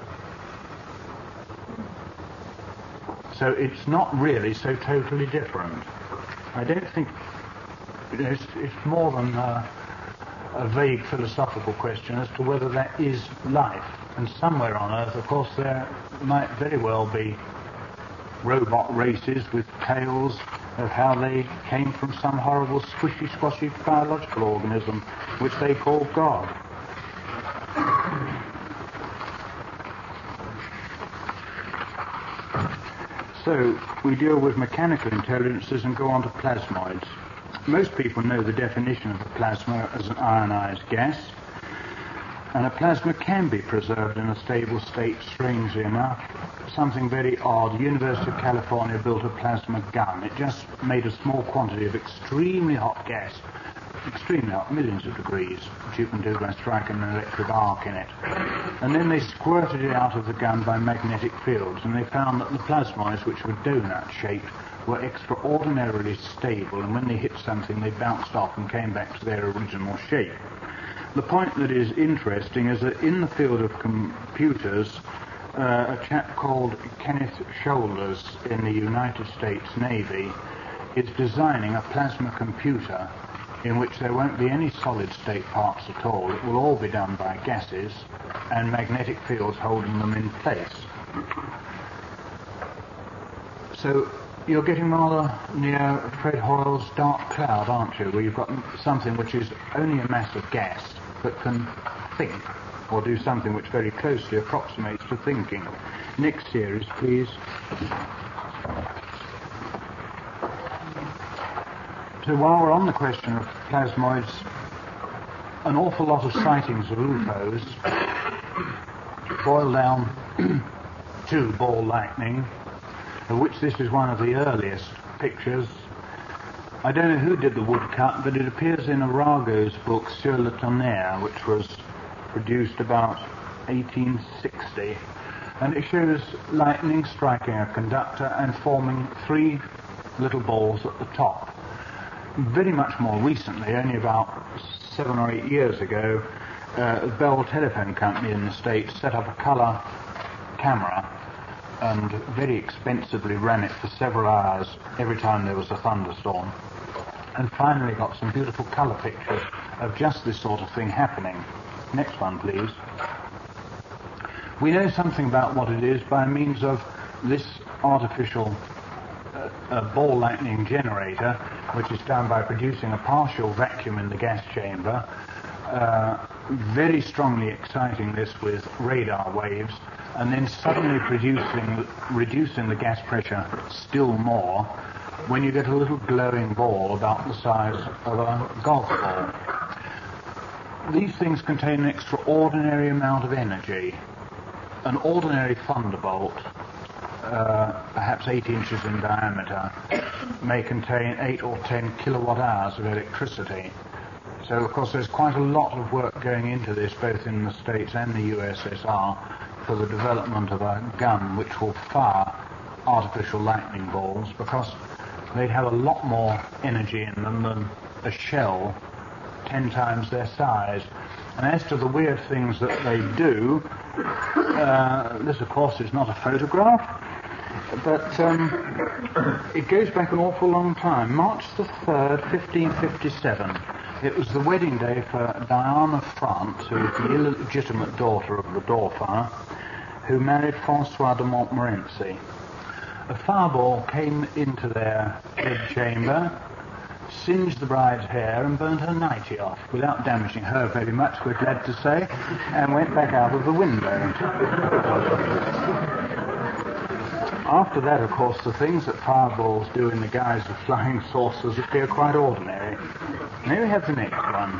So it's not really so totally different. I don't think it's, it's more than uh, a vague philosophical question as to whether that is life. And somewhere on Earth, of course, there might very well be robot races with tales of how they came from some horrible squishy, squashy biological organism which they call God. So we deal with mechanical intelligences and go on to plasmoids. Most people know the definition of a plasma as an ionized gas, and a plasma can be preserved in a stable state, strangely enough. Something very odd. The University of California built a plasma gun. It just made a small quantity of extremely hot gas, extremely hot, millions of degrees, which you can do by striking an electric arc in it. And then they squirted it out of the gun by magnetic fields, and they found that the plasmoids, which were donut-shaped, were extraordinarily stable, and when they hit something they bounced off and came back to their original shape. The point that is interesting is that in the field of computers, uh, a chap called Kenneth Shoulders in the United States Navy is designing a plasma computer in which there won't be any solid-state parts at all. It will all be done by gases and magnetic fields holding them in place. So you're getting rather near Fred Hoyle's dark cloud, aren't you, where you've got something which is only a mass of gas but can think, or do something which very closely approximates to thinking. Next series, please. So while we're on the question of plasmoids, an awful lot of sightings of U F Os boil down to ball lightning, of which this is one of the earliest pictures. I don't know who did the woodcut, but it appears in Arago's book Sur le Tonnerre, which was produced about eighteen sixty, and it shows lightning striking a conductor and forming three little balls at the top. Very much more recently, only about seven or eight years ago, uh, Bell Telephone Company in the States set up a colour camera and very expensively ran it for several hours every time there was a thunderstorm, and finally got some beautiful colour pictures of just this sort of thing happening. Next one, please. We know something about what it is by means of this artificial uh, uh, ball lightning generator, which is done by producing a partial vacuum in the gas chamber, uh, very strongly exciting this with radar waves, and then suddenly producing, reducing the gas pressure still more, when you get a little glowing ball about the size of a golf ball. These things contain an extraordinary amount of energy. An ordinary thunderbolt, uh, uh, perhaps eight inches in diameter, may contain eight or ten kilowatt hours of electricity. So, of course, there's quite a lot of work going into this, both in the States and the U S S R, for the development of a gun which will fire artificial lightning balls, because they'd have a lot more energy in them than a shell ten times their size. And as to the weird things that they do, uh, this, of course, is not a photograph, but um, it goes back an awful long time. March the third, fifteen fifty-seven. It was the wedding day for Diana of France, who is the illegitimate daughter of the Dauphin, who married Francois de Montmorency. A fireball came into their bedchamber, singed the bride's hair and burnt her nightie off, without damaging her very much, we're glad to say, and went back out of the window. After that, of course, the things that fireballs do in the guise of flying saucers appear quite ordinary. May we have the next one?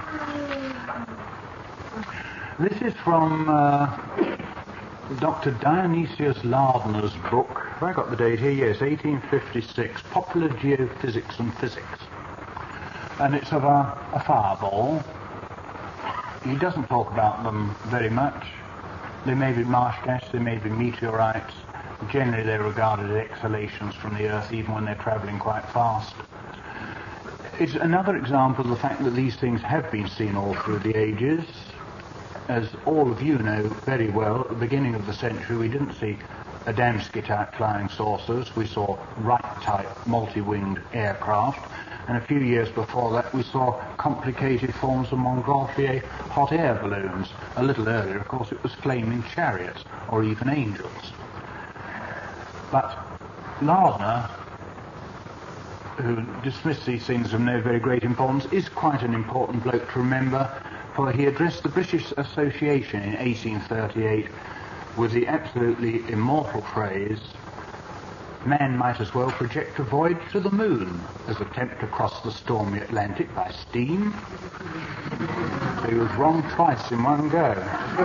This is from uh, Doctor Dionysius Lardner's book. Have I got the date here? Yes, eighteen fifty-six, Popular Geophysics and Physics. And it's of a, a fireball. He doesn't talk about them very much. They may be marsh gas, they may be meteorites. Generally they're regarded as exhalations from the Earth, even when they're travelling quite fast. It's another example of the fact that these things have been seen all through the ages. As all of you know very well, at the beginning of the century we didn't see Adamski-type flying saucers, we saw Wright-type multi-winged aircraft, and a few years before that we saw complicated forms of Montgolfier hot air balloons. A little earlier, of course, it was flaming chariots, or even angels. But Lardner, who dismissed these things of no very great importance, is quite an important bloke to remember, for he addressed the British Association in eighteen thirty-eight with the absolutely immortal phrase, "Man might as well project a voyage to the moon as attempt to cross the stormy Atlantic by steam." So he was wrong twice in one go.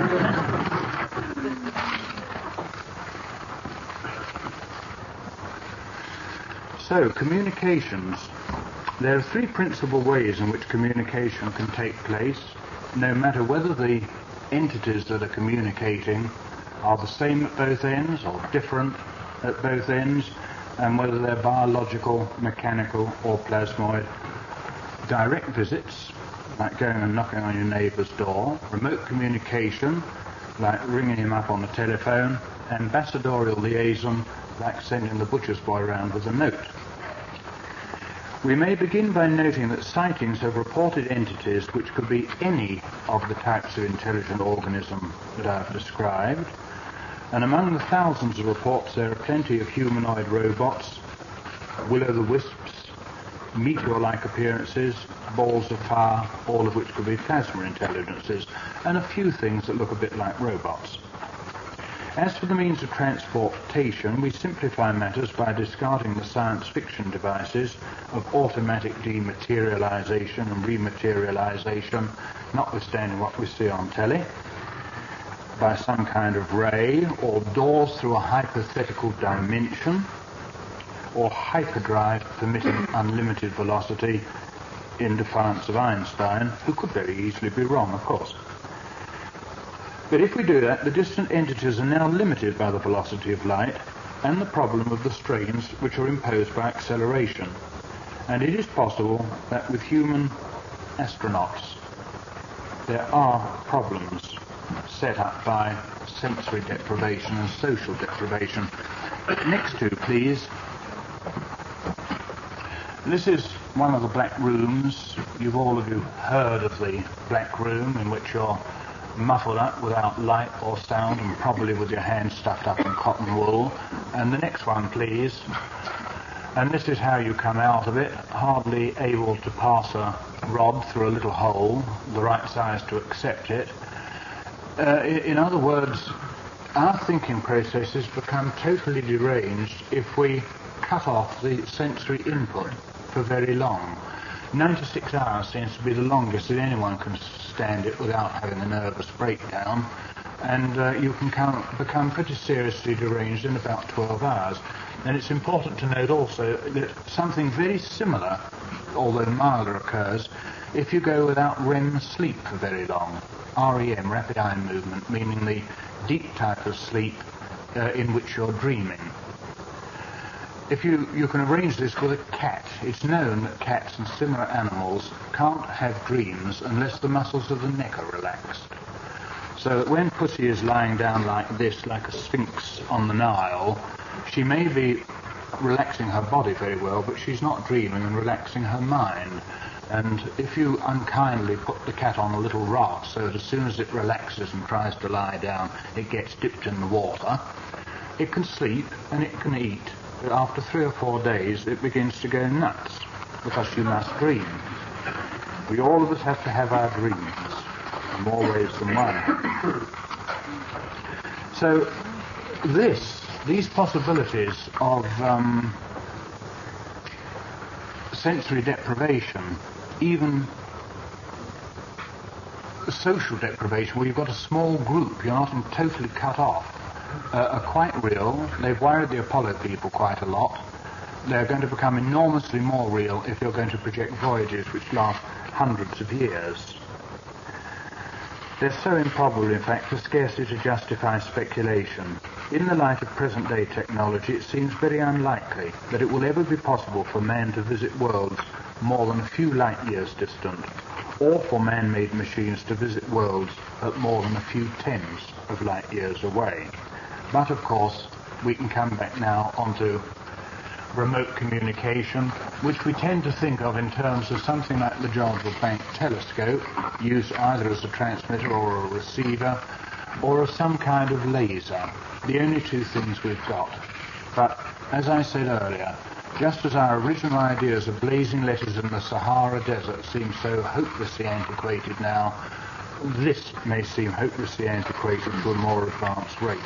So, communications. There are three principal ways in which communication can take place, no matter whether the entities that are communicating are the same at both ends or different at both ends, and whether they're biological, mechanical, or plasmoid. Direct visits, like going and knocking on your neighbour's door. Remote communication, like ringing him up on the telephone. Ambassadorial liaison, like sending the butcher's boy around with a note. We may begin by noting that sightings have reported entities which could be any of the types of intelligent organism that I've described, and among the thousands of reports there are plenty of humanoid robots, will-o'-the-wisps, meteor-like appearances, balls of fire, all of which could be plasma intelligences, and a few things that look a bit like robots. As for the means of transportation, we simplify matters by discarding the science fiction devices of automatic dematerialization and rematerialization, notwithstanding what we see on telly, by some kind of ray, or doors through a hypothetical dimension, or hyperdrive permitting unlimited velocity, in defiance of Einstein, who could very easily be wrong, of course. But if we do that, the distant entities are now limited by the velocity of light and the problem of the strains which are imposed by acceleration. And it is possible that with human astronauts there are problems set up by sensory deprivation and social deprivation. Next to, please. This is one of the black rooms. You've all of you heard of the black room in which you're muffled up without light or sound and probably with your hands stuffed up in cotton wool. And the next one, please. And this is how you come out of it, hardly able to pass a rod through a little hole, the right size to accept it. Uh, in other words, our thinking processes become totally deranged if we cut off the sensory input for very long. ninety-six hours seems to be the longest that anyone can stand it without having a nervous breakdown. and uh, you can come, become pretty seriously deranged in about twelve hours. And it's important to note also that something very similar, although milder, occurs if you go without R E M sleep for very long. R E M, rapid eye movement, meaning the deep type of sleep uh, in which you're dreaming. If you, you can arrange this with a cat. It's known that cats and similar animals can't have dreams unless the muscles of the neck are relaxed. So that when Pussy is lying down like this, like a sphinx on the Nile, she may be relaxing her body very well, but she's not dreaming and relaxing her mind. And if you unkindly put the cat on a little raft so that as soon as it relaxes and tries to lie down, it gets dipped in the water, it can sleep and it can eat. But after three or four days, it begins to go nuts, because you must dream. We all of us have to have our dreams, in more ways than one. So this, these possibilities of um, sensory deprivation, even social deprivation, where you've got a small group, you're not in totally cut off, uh, are quite real. They've worried the Apollo people quite a lot. They're going to become enormously more real if you're going to project voyages which last hundreds of years. They're so improbable, in fact, as scarcely to justify speculation. In the light of present-day technology, it seems very unlikely that it will ever be possible for man to visit worlds more than a few light-years distant, or for man-made machines to visit worlds at more than a few tens of light-years away. But, of course, we can come back now onto remote communication, which we tend to think of in terms of something like the John Bank telescope, used either as a transmitter or a receiver, or as some kind of laser, the only two things we've got. But, as I said earlier, just as our original ideas of blazing letters in the Sahara Desert seem so hopelessly antiquated now, this may seem hopelessly antiquated to a more advanced race.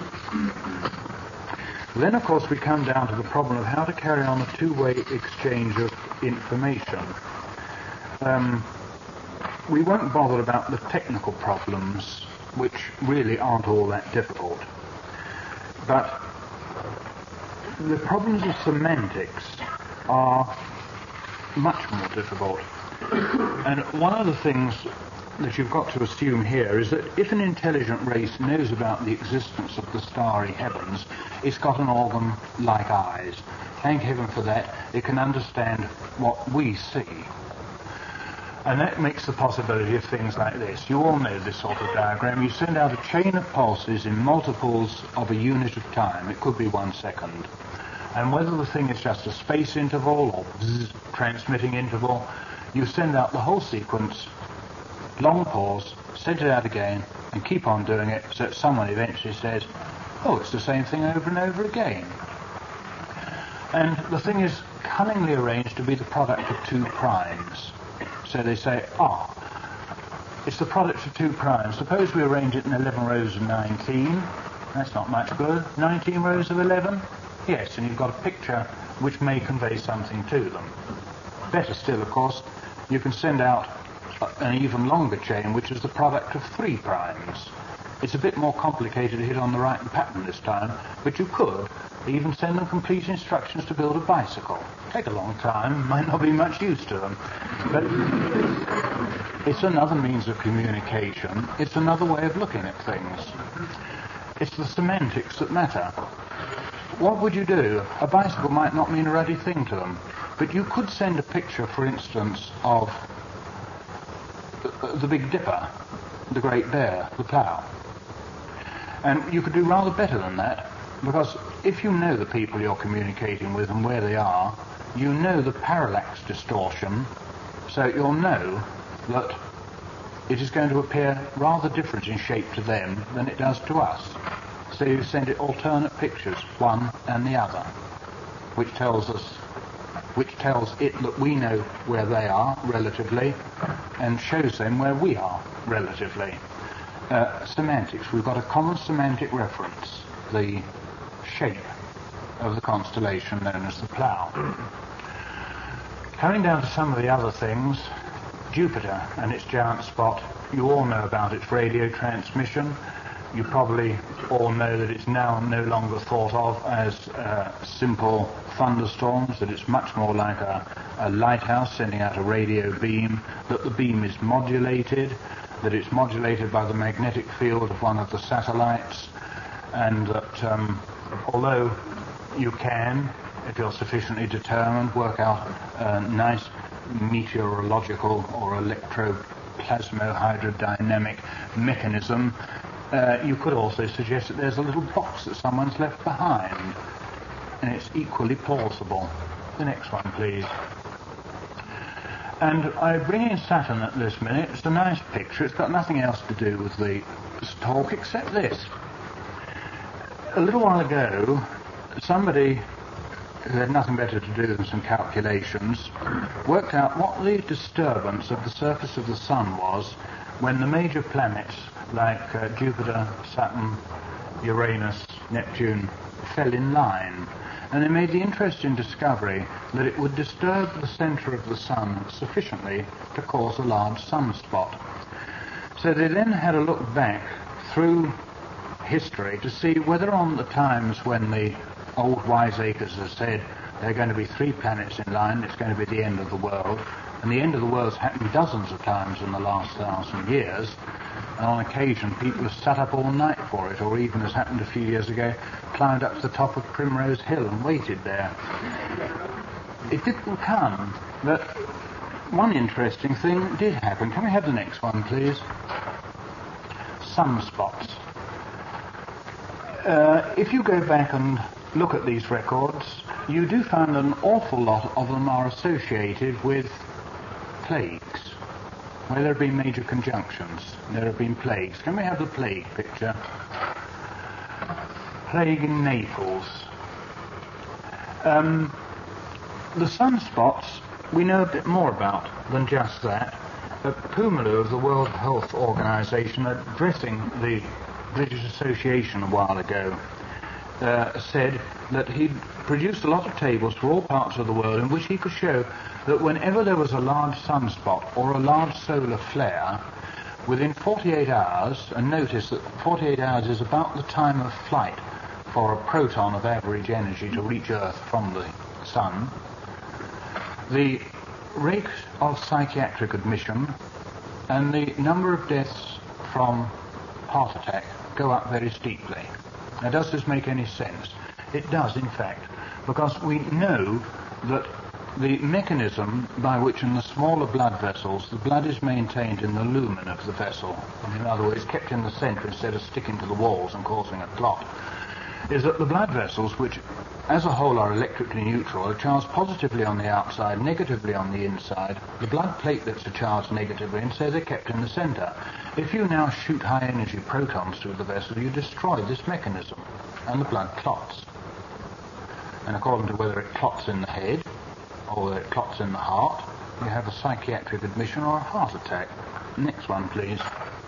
Then, of course, we come down to the problem of how to carry on a two-way exchange of information. Um, we won't bother about the technical problems, which really aren't all that difficult. But the problems of semantics are much more difficult. And one of the things that you've got to assume here is that if an intelligent race knows about the existence of the starry heavens, it's got an organ like eyes. Thank heaven for that. It can understand what we see. And that makes the possibility of things like this. You all know this sort of diagram. You send out a chain of pulses in multiples of a unit of time. It could be one second. And whether the thing is just a space interval or bzz, transmitting interval, you send out the whole sequence, long pause, send it out again, and keep on doing it so that someone eventually says, oh, it's the same thing over and over again. And the thing is cunningly arranged to be the product of two primes. So they say, ah, oh, it's the product of two primes. Suppose we arrange it in eleven rows of nineteen. That's not much good. nineteen rows of eleven? Yes, and you've got a picture which may convey something to them. Better still, of course, you can send out an even longer chain, which is the product of three primes. It's a bit more complicated to hit on the right pattern this time, but you could even send them complete instructions to build a bicycle. Take a long time, might not be much use to them, but it's another means of communication. It's another way of looking at things. It's the semantics that matter. What would you do? A bicycle might not mean a ruddy thing to them, but you could send a picture, for instance, of the Big Dipper, the Great Bear, the plough. And you could do rather better than that, because if you know the people you're communicating with and where they are, you know the parallax distortion, so you'll know that it is going to appear rather different in shape to them than it does to us. So you send it alternate pictures, one and the other, which tells us, which tells it that we know where they are relatively, and shows them where we are relatively. Uh, semantics. We've got a common semantic reference, the shape of the constellation known as the plough. Coming down to some of the other things, Jupiter and its giant spot, you all know about its radio transmission. you probably all know that it's now no longer thought of as uh, simple thunderstorms, that it's much more like a, a lighthouse sending out a radio beam, that the beam is modulated, that it's modulated by the magnetic field of one of the satellites, and that um, although you can, if you're sufficiently determined, work out a nice meteorological or electroplasmohydrodynamic mechanism, uh, you could also suggest that there's a little box that someone's left behind, and it's equally plausible. The next one, please. And I bring in Saturn at this minute. It's a nice picture. It's got nothing else to do with the talk except this. A little while ago, somebody who had nothing better to do than some calculations worked out what the disturbance of the surface of the Sun was when the major planets like uh, Jupiter, Saturn, Uranus, Neptune fell in line. And they made the interesting discovery that it would disturb the center of the Sun sufficiently to cause a large sunspot. So they then had a look back through history to see whether on the times when the old wiseacres have said there are going to be three planets in line, it's going to be the end of the world, and the end of the world's happened dozens of times in the last thousand years, and on occasion people have sat up all night for it, or even, as happened a few years ago, climbed up to the top of Primrose Hill and waited there. It didn't come, but one interesting thing did happen. Can we have the next one, please? Sunspots. Uh, if you go back and look at these records, you do find an awful lot of them are associated with plagues, where there have been major conjunctions. There have been plagues. Can we have the plague picture? Plague in Naples. Um, the sunspots we know a bit more about than just that. Uh, Pumelu of the World Health Organization, addressing the British Association a while ago, uh, said that he'd produced a lot of tables for all parts of the world in which he could show that whenever there was a large sunspot or a large solar flare, within forty-eight hours, and notice that forty-eight hours is about the time of flight for a proton of average energy to reach Earth from the Sun, the rate of psychiatric admission and the number of deaths from heart attack go up very steeply. Now, does this make any sense? It does, in fact, because we know that the mechanism by which in the smaller blood vessels the blood is maintained in the lumen of the vessel, and in other words kept in the centre instead of sticking to the walls and causing a clot, is that the blood vessels, which as a whole are electrically neutral, are charged positively on the outside, negatively on the inside. The blood platelets are charged negatively, and so they're kept in the centre. If you now shoot high energy protons through the vessel, you destroy this mechanism and the blood clots. And according to whether it clots in the head or whether it clots in the heart, you have a psychiatric admission or a heart attack. Next one, please.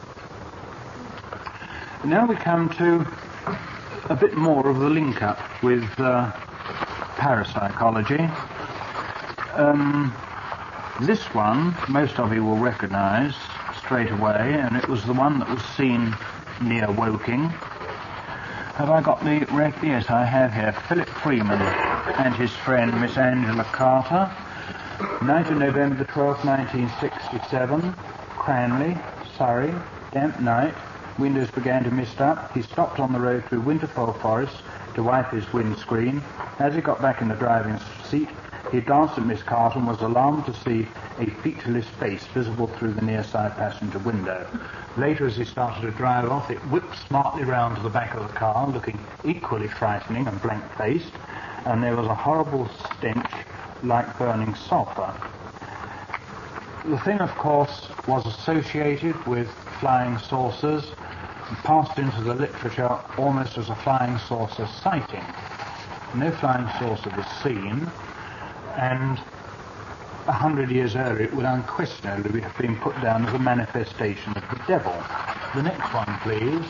Now we come to a bit more of the link-up with uh, parapsychology. Um, this one, most of you will recognise straight away, and it was the one that was seen near Woking. Have I got the rec? Yes, I have here. Philip Freeman and his friend Miss Angela Carter, night of November the twelfth, nineteen sixty-seven, Cranley, Surrey, damp night. Windows began to mist up. He stopped on the road through Winterfell Forest to wipe his windscreen. As he got back in the driving seat, he glanced at Miss Carter and was alarmed to see a featureless face visible through the near side passenger window. Later, as he started to drive off, it whipped smartly round to the back of the car, looking equally frightening and blank-faced, and there was a horrible stench like burning sulphur. The thing, of course, was associated with flying saucers and passed into the literature almost as a flying saucer sighting. No flying saucer was seen, and a hundred years earlier it would unquestionably have been put down as a manifestation of the devil. The next one, please.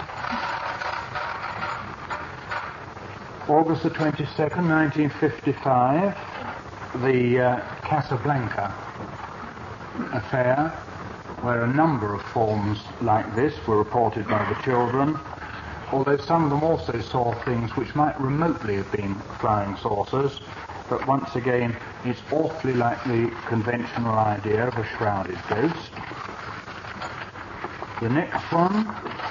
August the twenty-second, nineteen fifty-five, the uh, Casablanca affair. where a number of forms like this were reported by the children, although some of them also saw things which might remotely have been flying saucers. But once again, it's awfully like the conventional idea of a shrouded ghost. The next one,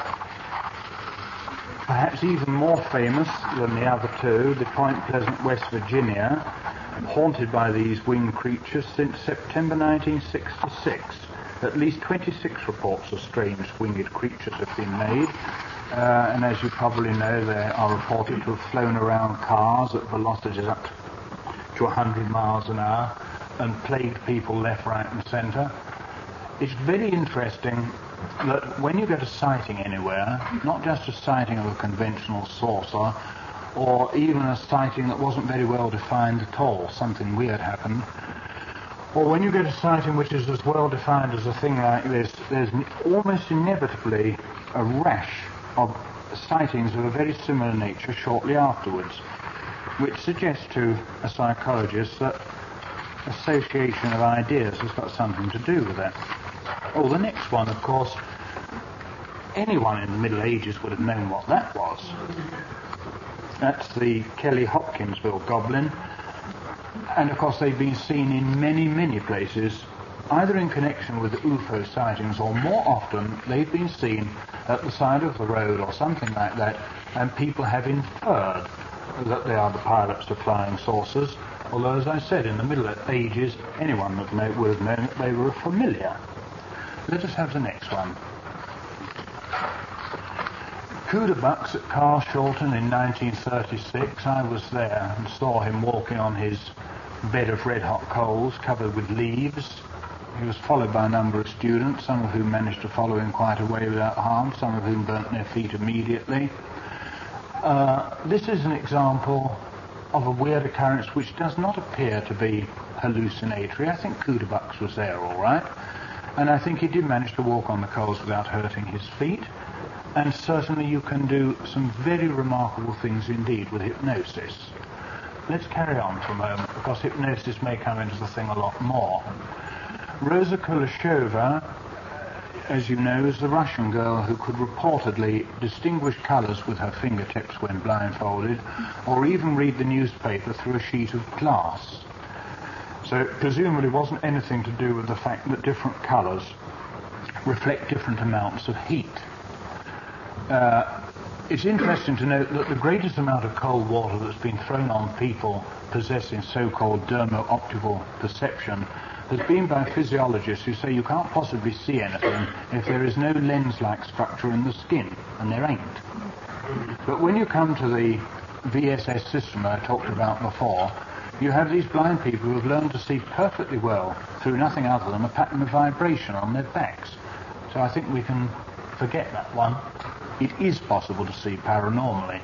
perhaps even more famous than the other two, the Point Pleasant, West Virginia, haunted by these winged creatures since September nineteen sixty-six. At least twenty-six reports of strange winged creatures have been made, uh, and as you probably know, they are reported to have flown around cars at velocities up to one hundred miles an hour and plagued people left, right and centre. It's very interesting that when you get a sighting anywhere, not just a sighting of a conventional saucer, or even a sighting that wasn't very well defined at all, something weird happened, or when you get a sighting which is as well defined as a thing like this, there's almost inevitably a rash of sightings of a very similar nature shortly afterwards, which suggests to a psychologist that association of ideas has got something to do with it. Oh, the next one, of course, anyone in the Middle Ages would have known what that was. That's the Kelly Hopkinsville goblin. And, of course, they've been seen in many, many places, either in connection with U F O sightings, or more often they've been seen at the side of the road or something like that, and people have inferred that they are the pilots of flying saucers, although, as I said, in the Middle Ages, anyone would, know, would have known that they were familiar. Let us have the next one. Kudabuks at Carshalton in nineteen thirty-six. I was there and saw him walking on his bed of red-hot coals covered with leaves. He was followed by a number of students, some of whom managed to follow him quite a way without harm, some of whom burnt their feet immediately. Uh, this is an example of a weird occurrence which does not appear to be hallucinatory. I think Kudabuks was there all right, and I think he did manage to walk on the coals without hurting his feet. And certainly you can do some very remarkable things indeed with hypnosis. Let's carry on for a moment, because hypnosis may come into the thing a lot more. Rosa Kuleshova, as you know, is the Russian girl who could reportedly distinguish colours with her fingertips when blindfolded, or even read the newspaper through a sheet of glass. So it presumably wasn't anything to do with the fact that different colours reflect different amounts of heat. Uh, it's interesting to note that the greatest amount of cold water that's been thrown on people possessing so-called dermo-optical perception has been by physiologists who say you can't possibly see anything if there is no lens-like structure in the skin, and there ain't. But when you come to the V S S system I talked about before, you have these blind people who have learned to see perfectly well through nothing other than a pattern of vibration on their backs. So I think we can forget that one. It is possible to see paranormally.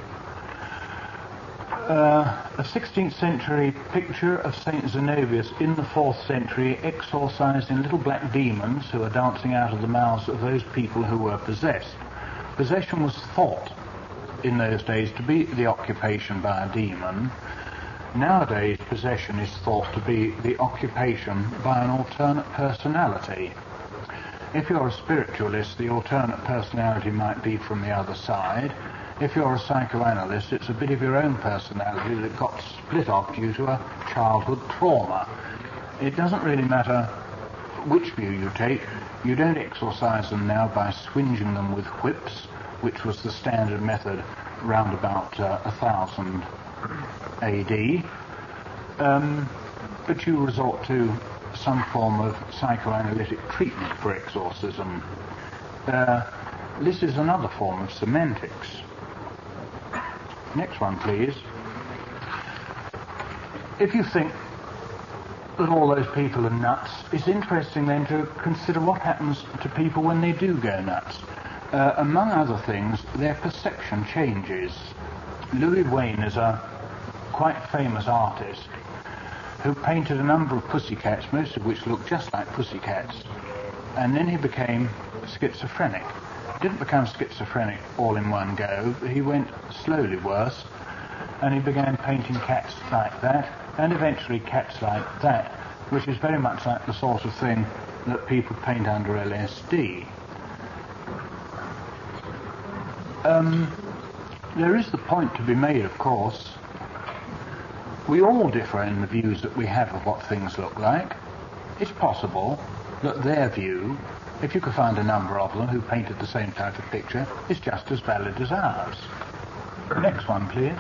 Uh, a sixteenth century picture of Saint Zenobius in the fourth century exorcising little black demons who are dancing out of the mouths of those people who were possessed. Possession was thought in those days to be the occupation by a demon. Nowadays, possession is thought to be the occupation by an alternate personality. If you're a spiritualist, the alternate personality might be from the other side. If you're a psychoanalyst, it's a bit of your own personality that got split off due to a childhood trauma. It doesn't really matter which view you take. You don't exorcise them now by swinging them with whips, which was the standard method round about uh, one thousand A D, um, but you resort to some form of psychoanalytic treatment for exorcism. Uh, this is another form of semantics. Next one, please. If you think that all those people are nuts, it's interesting then to consider what happens to people when they do go nuts. Uh, among other things, their perception changes. Louis Wain is a quite famous artist who painted a number of pussycats, most of which looked just like pussycats, and then he became schizophrenic. He didn't become schizophrenic all in one go, but he went slowly worse, and he began painting cats like that, and eventually cats like that, which is very much like the sort of thing that people paint under L S D. Um, there is the point to be made, of course. We all differ in the views that we have of what things look like. It's possible that their view, if you could find a number of them who painted the same type of picture, is just as valid as ours. Next one, please.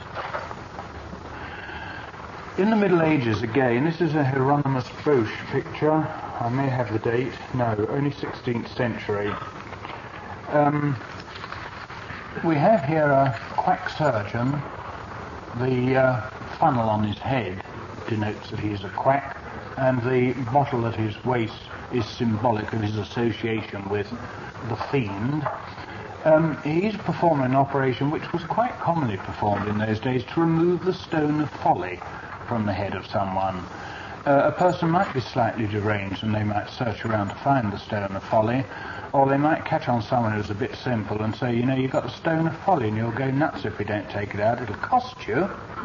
In the Middle Ages, again, this is a Hieronymus Bosch picture. I may have the date. No, only sixteenth century. Um, we have here a quack surgeon. The uh, funnel on his head denotes that he's a quack, and the bottle at his waist is symbolic of his association with the fiend. Um, he's performing an operation which was quite commonly performed in those days to remove the stone of folly from the head of someone. Uh, a person might be slightly deranged and they might search around to find the stone of folly, or they might catch on someone who's a bit simple and say, you know, you've got the stone of folly and you'll go nuts if we don't take it out, it'll cost you.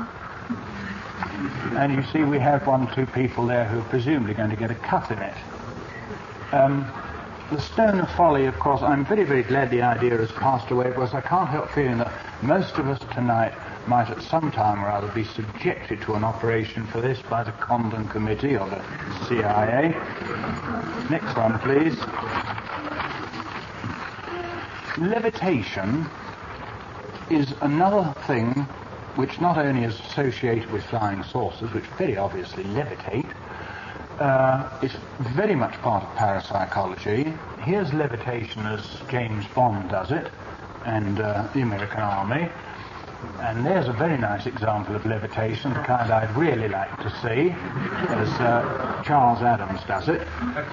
And you see we have one or two people there who are presumably going to get a cut in it. Um, the stone of folly, of course, I'm very, very glad the idea has passed away, because I can't help feeling that most of us tonight might at some time or other be subjected to an operation for this by the Condon Committee or the C I A. Next one, please. Levitation is another thing which not only is associated with flying saucers, which very obviously levitate, uh, it's very much part of parapsychology. Here's levitation as James Bond does it, and uh, the American Army. And there's a very nice example of levitation, the kind I'd really like to see, as uh, Charles Adams does it.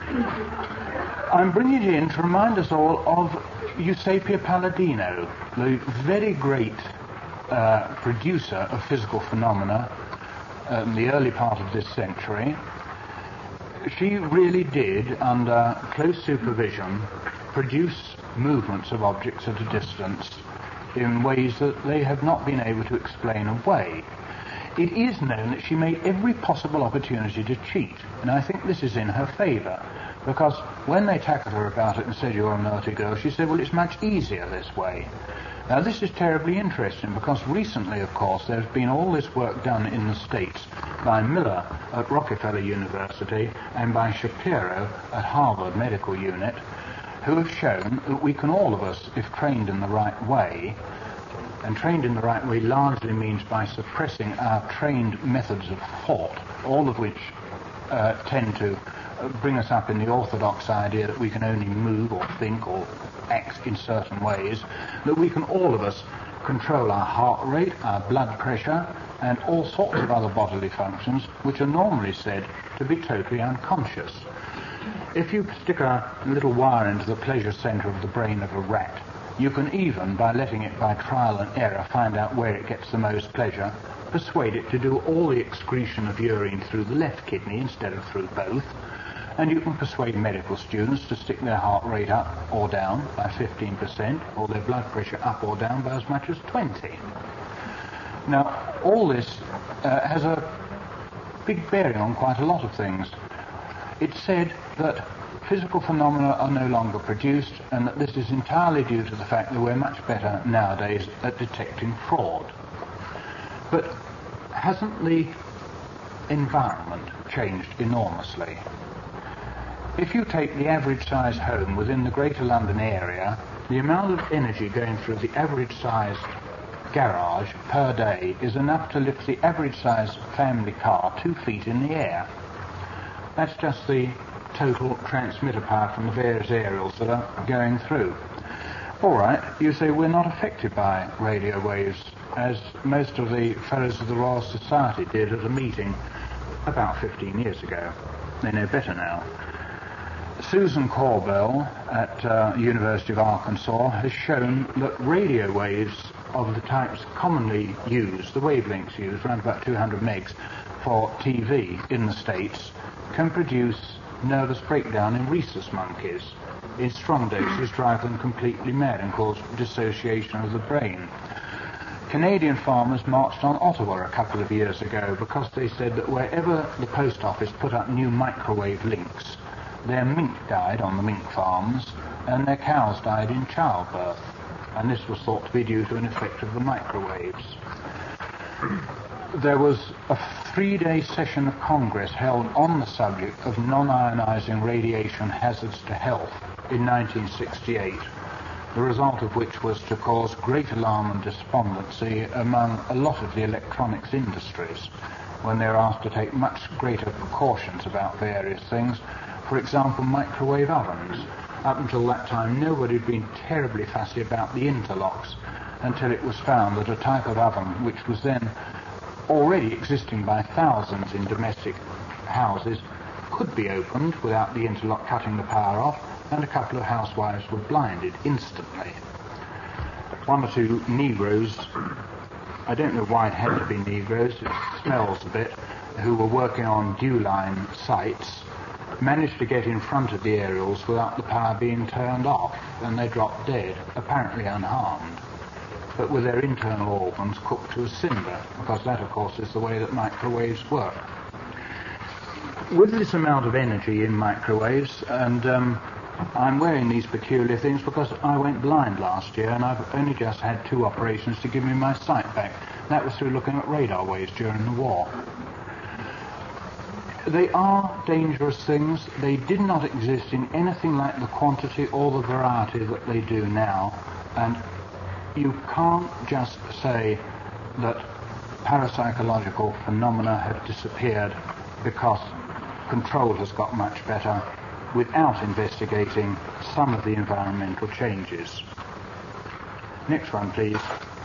I'm bringing it in to remind us all of Eusapia Palladino, the very great uh, producer of physical phenomena uh, in the early part of this century. She really did, under close supervision, produce movements of objects at a distance in ways that they have not been able to explain away. It is known that she made every possible opportunity to cheat, and I think this is in her favour, because when they tackled her about it and said, you're a naughty girl, she said, well, it's much easier this way. Now, this is terribly interesting, because recently, of course, there's been all this work done in the States by Miller at Rockefeller University and by Shapiro at Harvard Medical Unit, who have shown that we can, all of us, if trained in the right way, and trained in the right way largely means by suppressing our trained methods of thought, all of which uh, tend to bring us up in the orthodox idea that we can only move or think or act in certain ways, that we can, all of us, control our heart rate, our blood pressure, and all sorts of other bodily functions which are normally said to be totally unconscious. If you stick a little wire into the pleasure center of the brain of a rat, you can even, by letting it by trial and error find out where it gets the most pleasure, persuade it to do all the excretion of urine through the left kidney instead of through both. And you can persuade medical students to stick their heart rate up or down by fifteen percent, or their blood pressure up or down by as much as twenty. Now, all this uh, has a big bearing on quite a lot of things. It's said that physical phenomena are no longer produced, and that this is entirely due to the fact that we're much better nowadays at detecting fraud. But hasn't the environment changed enormously? If you take the average size home within the Greater London area, the amount of energy going through the average sized garage per day is enough to lift the average sized family car two feet in the air. That's just the total transmitter power from the various aerials that are going through. All right, you say we're not affected by radio waves, as most of the fellows of the Royal Society did at a meeting about fifteen years ago. They know better now. Susan Corbell at uh, University of Arkansas has shown that radio waves of the types commonly used, the wavelengths used, around about two hundred megs for T V in the States, can produce nervous breakdown in rhesus monkeys. In strong doses drive them completely mad and cause dissociation of the brain. Canadian farmers marched on Ottawa a couple of years ago because they said that wherever the post office put up new microwave links, their mink died on the mink farms, and their cows died in childbirth, and this was thought to be due to an effect of the microwaves. There was a three-day session of Congress held on the subject of non-ionizing radiation hazards to health in nineteen sixty-eight, the result of which was to cause great alarm and despondency among a lot of the electronics industries when they were asked to take much greater precautions about various things. For example, microwave ovens. Up until that time, nobody had been terribly fussy about the interlocks until it was found that a type of oven, which was then already existing by thousands in domestic houses, could be opened without the interlock cutting the power off, and a couple of housewives were blinded instantly. One or two Negroes, I don't know why it had to be Negroes, it smells a bit, who were working on dew-line sites, managed to get in front of the aerials without the power being turned off, and they dropped dead, apparently unharmed, but with their internal organs cooked to a cinder, because that, of course, is the way that microwaves work. With this amount of energy in microwaves, and um, I'm wearing these peculiar things because I went blind last year, and I've only just had two operations to give me my sight back. That was through looking at radar waves during the war. They are dangerous things. They did not exist in anything like the quantity or the variety that they do now, and you can't just say that parapsychological phenomena have disappeared because control has got much better without investigating some of the environmental changes. Next one, please.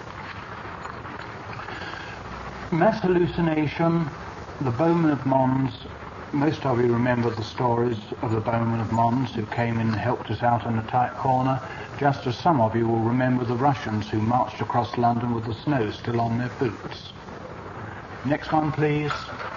Mass hallucination, the Bowmen of Mons. Most of you remember the stories of the Bowmen of Mons who came in and helped us out in a tight corner, just as some of you will remember the Russians who marched across London with the snow still on their boots. Next one, please.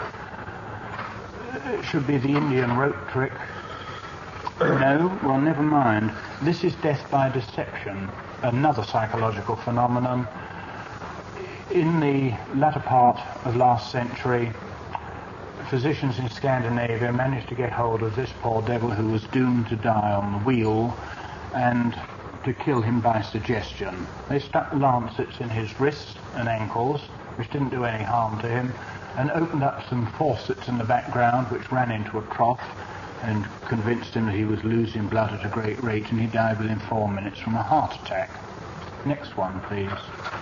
It should be the Indian rope trick. No, well, never mind. This is death by deception, another psychological phenomenon. In the latter part of last century, physicians in Scandinavia managed to get hold of this poor devil who was doomed to die on the wheel and to kill him by suggestion. They stuck lancets in his wrists and ankles, which didn't do any harm to him, and opened up some faucets in the background which ran into a trough and convinced him that he was losing blood at a great rate, and he died within four minutes from a heart attack. Next one, please.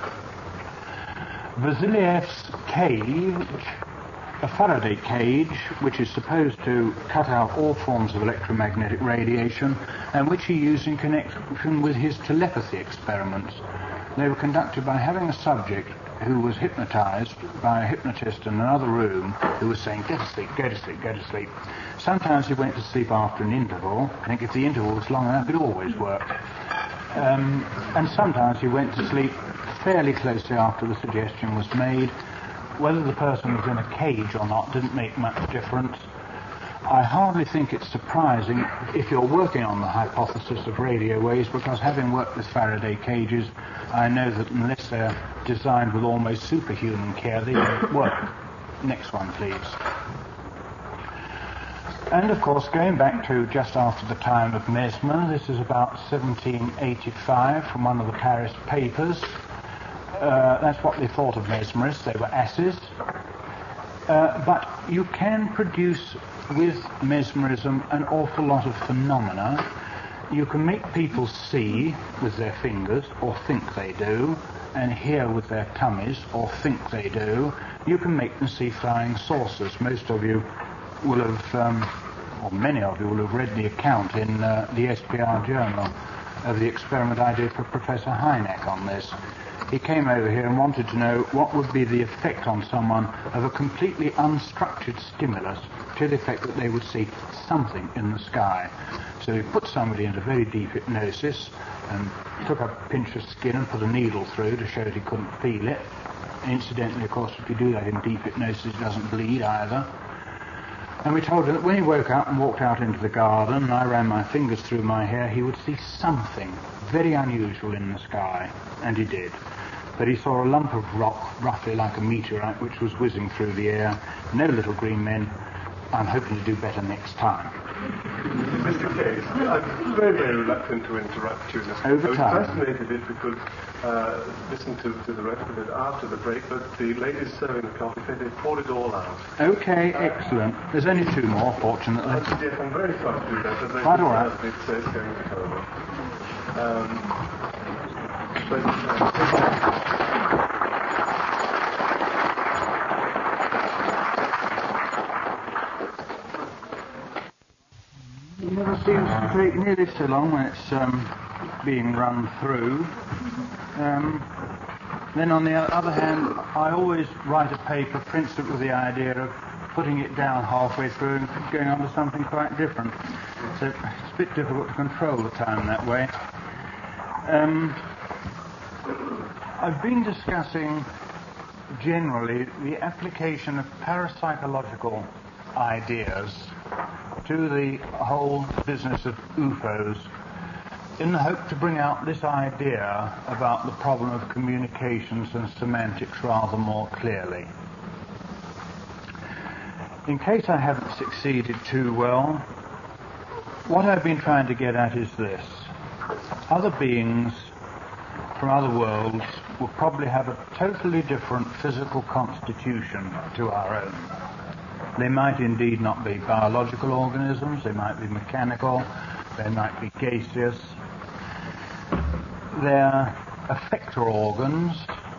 Vasilyev's cage, a Faraday cage, which is supposed to cut out all forms of electromagnetic radiation, and which he used in connection with his telepathy experiments. They were conducted by having a subject who was hypnotized by a hypnotist in another room who was saying, go to sleep, go to sleep, go to sleep. Sometimes he went to sleep after an interval. I think if the interval was long enough, it always worked. Um, and sometimes he went to sleep fairly closely after the suggestion was made. Whether the person was in a cage or not didn't make much difference. I hardly think it's surprising if you're working on the hypothesis of radio waves, because having worked with Faraday cages, I know that unless they're designed with almost superhuman care, they don't work. Next one, please. And of course, going back to just after the time of Mesmer, this is about seventeen eighty-five from one of the Paris papers. Uh, that's what they thought of mesmerists. They were asses. Uh, but you can produce with mesmerism an awful lot of phenomena. You can make people see with their fingers, or think they do, and hear with their tummies, or think they do. You can make them see flying saucers. Most of you will have, um, or many of you will have read the account in uh, the S P R journal of the experiment I did for Professor Hynek on this. He came over here and wanted to know what would be the effect on someone of a completely unstructured stimulus to the effect that they would see something in the sky. So he put somebody into very deep hypnosis and took a pinch of skin and put a needle through to show that he couldn't feel it. Incidentally, of course, if you do that in deep hypnosis, it doesn't bleed either. And we told him that when he woke up and walked out into the garden and I ran my fingers through my hair, he would see something very unusual in the sky. And he did. But he saw a lump of rock, roughly like a meteorite, which was whizzing through the air. No little green men. I'm hoping to do better next time. Mister Case, I'm very, very reluctant to interrupt you. Over I was time. fascinated if we could uh, listen to, to the rest of it after the break, but the ladies serving the coffee said they poured it all out. Okay, excellent. There's only two more, fortunately. Uh, yes, I'm very sorry to do that, but they Quite all right. it's, uh, it's going to go over. Um, but, uh, It never seems to take nearly so long when it's um, being run through. Um, then on the other hand, I always write a paper, principally with the idea of putting it down halfway through and going on to something quite different. So it's a bit difficult to control the time that way. Um, I've been discussing generally the application of parapsychological ideas to the whole business of U F Os in the hope to bring out this idea about the problem of communications and semantics rather more clearly. In case I haven't succeeded too well, what I've been trying to get at is this. Other beings from other worlds will probably have a totally different physical constitution to our own. They might indeed not be biological organisms, they might be mechanical, they might be gaseous. Their effector organs,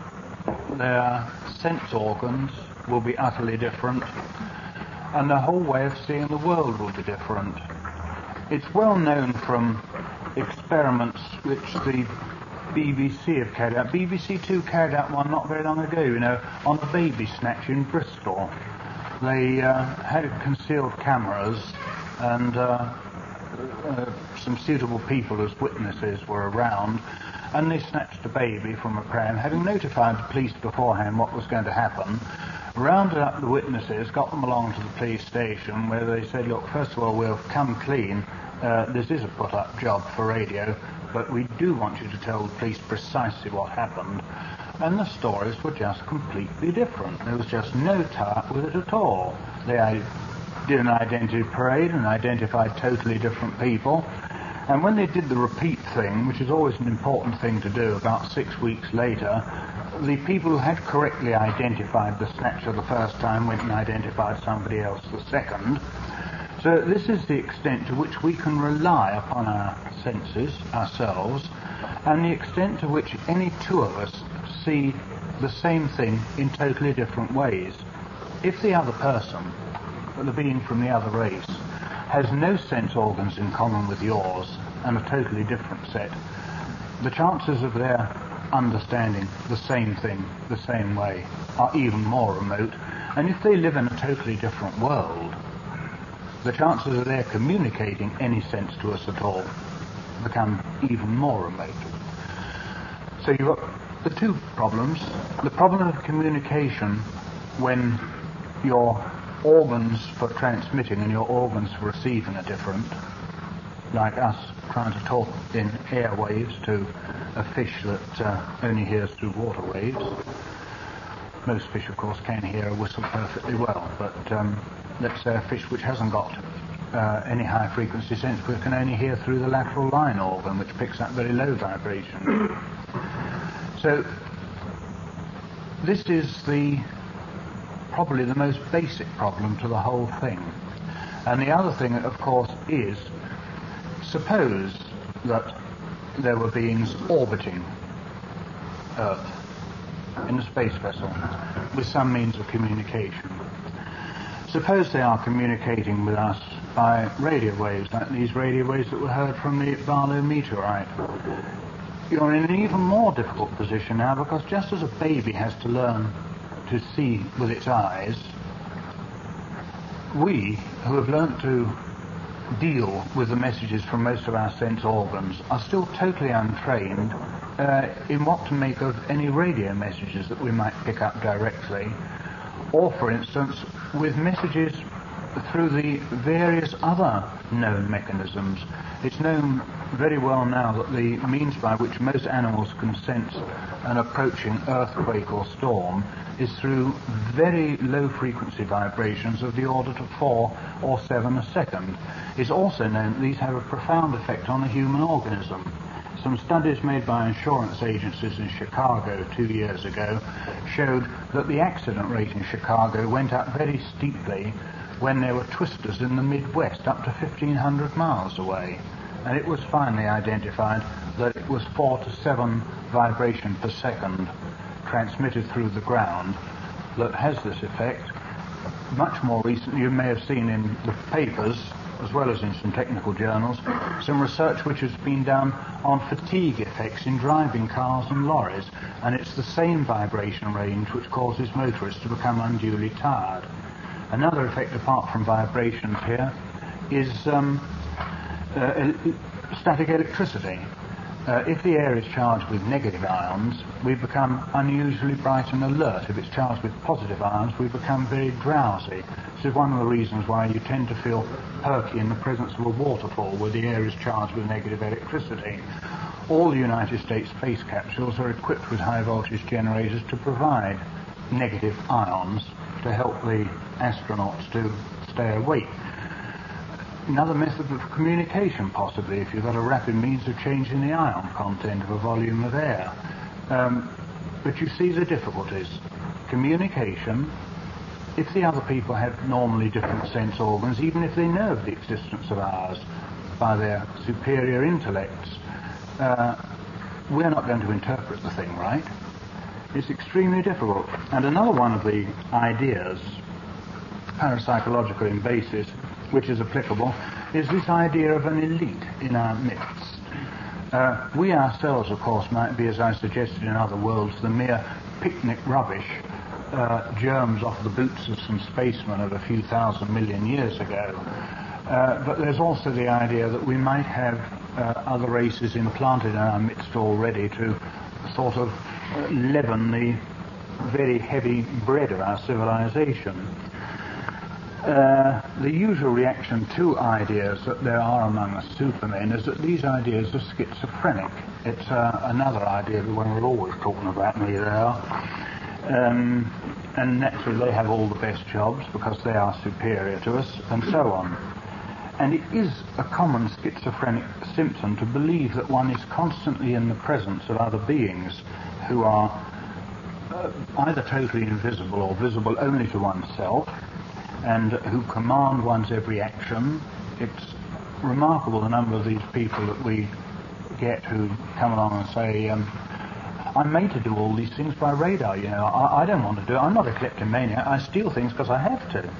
their sense organs will be utterly different, and the whole way of seeing the world will be different. It's well known from experiments which the B B C have carried out. B B C Two carried out one not very long ago, you know, on the baby snatch in Bristol. They uh, had concealed cameras, and uh, uh, some suitable people as witnesses were around, and they snatched a baby from a pram, having notified the police beforehand what was going to happen, rounded up the witnesses, got them along to the police station, where they said, look, first of all, we'll come clean. Uh, this is a put-up job for radio, but we do want you to tell the police precisely what happened. And the stories were just completely different. There was just no tie-up with it at all. They did an identity parade and identified totally different people. And when they did the repeat thing, which is always an important thing to do, about six weeks later, the people who had correctly identified the snatcher the first time went and identified somebody else the second. So this is the extent to which we can rely upon our senses, ourselves, and the extent to which any two of us see the same thing in totally different ways. If the other person, the being from the other race, has no sense organs in common with yours and a totally different set, the chances of their understanding the same thing the same way are even more remote. And if they live in a totally different world, the chances of their communicating any sense to us at all become even more remote. So you've got the two problems. The problem of communication when your organs for transmitting and your organs for receiving are different, like us trying to talk in airwaves to a fish that uh, only hears through water waves. Most fish, of course, can hear a whistle perfectly well, but um, let's say a fish which hasn't got uh, any high frequency sense, but can only hear through the lateral line organ, which picks up very low vibration. So this is the probably the most basic problem to the whole thing. And the other thing, of course, is suppose that there were beings orbiting Earth in a space vessel with some means of communication. Suppose they are communicating with us by radio waves, like these radio waves that were heard from the Barlow meteorite. You're in an even more difficult position now, because just as a baby has to learn to see with its eyes, we, who have learnt to deal with the messages from most of our sense organs, are still totally untrained uh, in what to make of any radio messages that we might pick up directly, or, for instance, with messages through the various other known mechanisms. It's known very well now that the means by which most animals can sense an approaching earthquake or storm is through very low frequency vibrations of the order of four or seven a second. It's also known that these have a profound effect on the human organism. Some studies made by insurance agencies in Chicago two years ago showed that the accident rate in Chicago went up very steeply when there were twisters in the Midwest up to fifteen hundred miles away. And it was finally identified that it was four to seven vibration per second transmitted through the ground that has this effect. Much more recently, you may have seen in the papers, as well as in some technical journals, some research which has been done on fatigue effects in driving cars and lorries, and it's the same vibration range which causes motorists to become unduly tired. Another effect apart from vibrations here is um, uh, static electricity. Uh, if the air is charged with negative ions, we become unusually bright and alert. If it's charged with positive ions, we become very drowsy. This is one of the reasons why you tend to feel perky in the presence of a waterfall where the air is charged with negative electricity. All the United States space capsules are equipped with high voltage generators to provide negative ions to help the astronauts to stay awake. Another method of communication, possibly, if you've got a rapid means of changing the ion content of a volume of air. Um, but you see the difficulties. Communication, if the other people have normally different sense organs, even if they know of the existence of ours by their superior intellects, uh, we're not going to interpret the thing right. It's extremely difficult. And another one of the ideas, parapsychological in basis, which is applicable, is this idea of an elite in our midst. Uh, we ourselves, of course, might be, as I suggested in other worlds, the mere picnic rubbish, uh, germs off the boots of some spacemen of a few thousand million years ago. Uh, but there's also the idea that we might have uh, other races implanted in our midst already to sort of uh, leaven the very heavy bread of our civilization. Uh, the usual reaction to ideas that there are among us supermen is that these ideas are schizophrenic. It's uh, another idea that when we're always talking about me they are. Um, and naturally they have all the best jobs because they are superior to us, and so on. And it is a common schizophrenic symptom to believe that one is constantly in the presence of other beings who are uh, either totally invisible or visible only to oneself, and who command one's every action. It's remarkable the number of these people that we get who come along and say, um, I'm made to do all these things by radar, you know, I, I don't want to do it, I'm not a kleptomaniac, I steal things because I have to.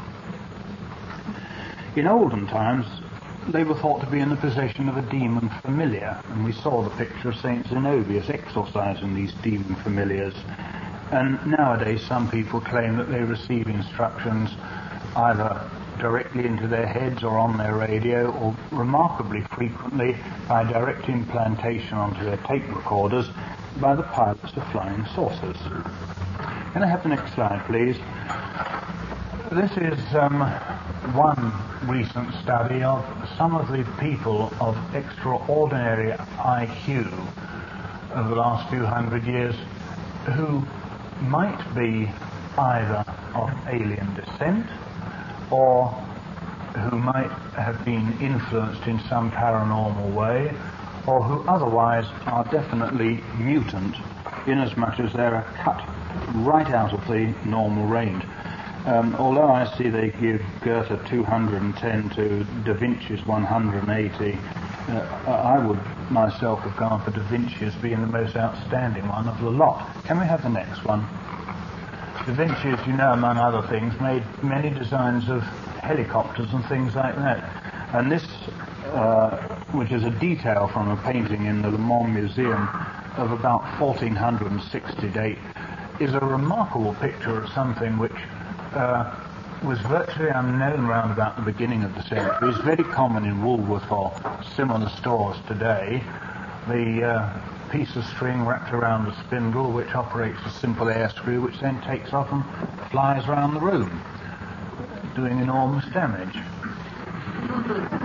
In olden times, they were thought to be in the possession of a demon familiar, and we saw the picture of Saint Zenobius exorcising these demon familiars. And nowadays some people claim that they receive instructions either directly into their heads or on their radio, or remarkably frequently by direct implantation onto their tape recorders by the pilots of flying saucers. Can I have the next slide, please? This is um, one recent study of some of the people of extraordinary I Q of the last few hundred years who might be either of alien descent or who might have been influenced in some paranormal way, or who otherwise are definitely mutant, inasmuch as they're cut right out of the normal range. Um, although I see they give Goethe two hundred ten to Da Vinci's one hundred eighty, uh, I would myself have gone for Da Vinci as being the most outstanding one of the lot. Can we have the next one? Da Vinci, as you know, among other things, made many designs of helicopters and things like that. And this, uh, which is a detail from a painting in the Le Mans Museum of about fourteen sixty date, is a remarkable picture of something which uh, was virtually unknown round about the beginning of the century. It's very common in Woolworth or similar stores today. The uh, piece of string wrapped around a spindle which operates a simple air screw which then takes off and flies around the room, doing enormous damage.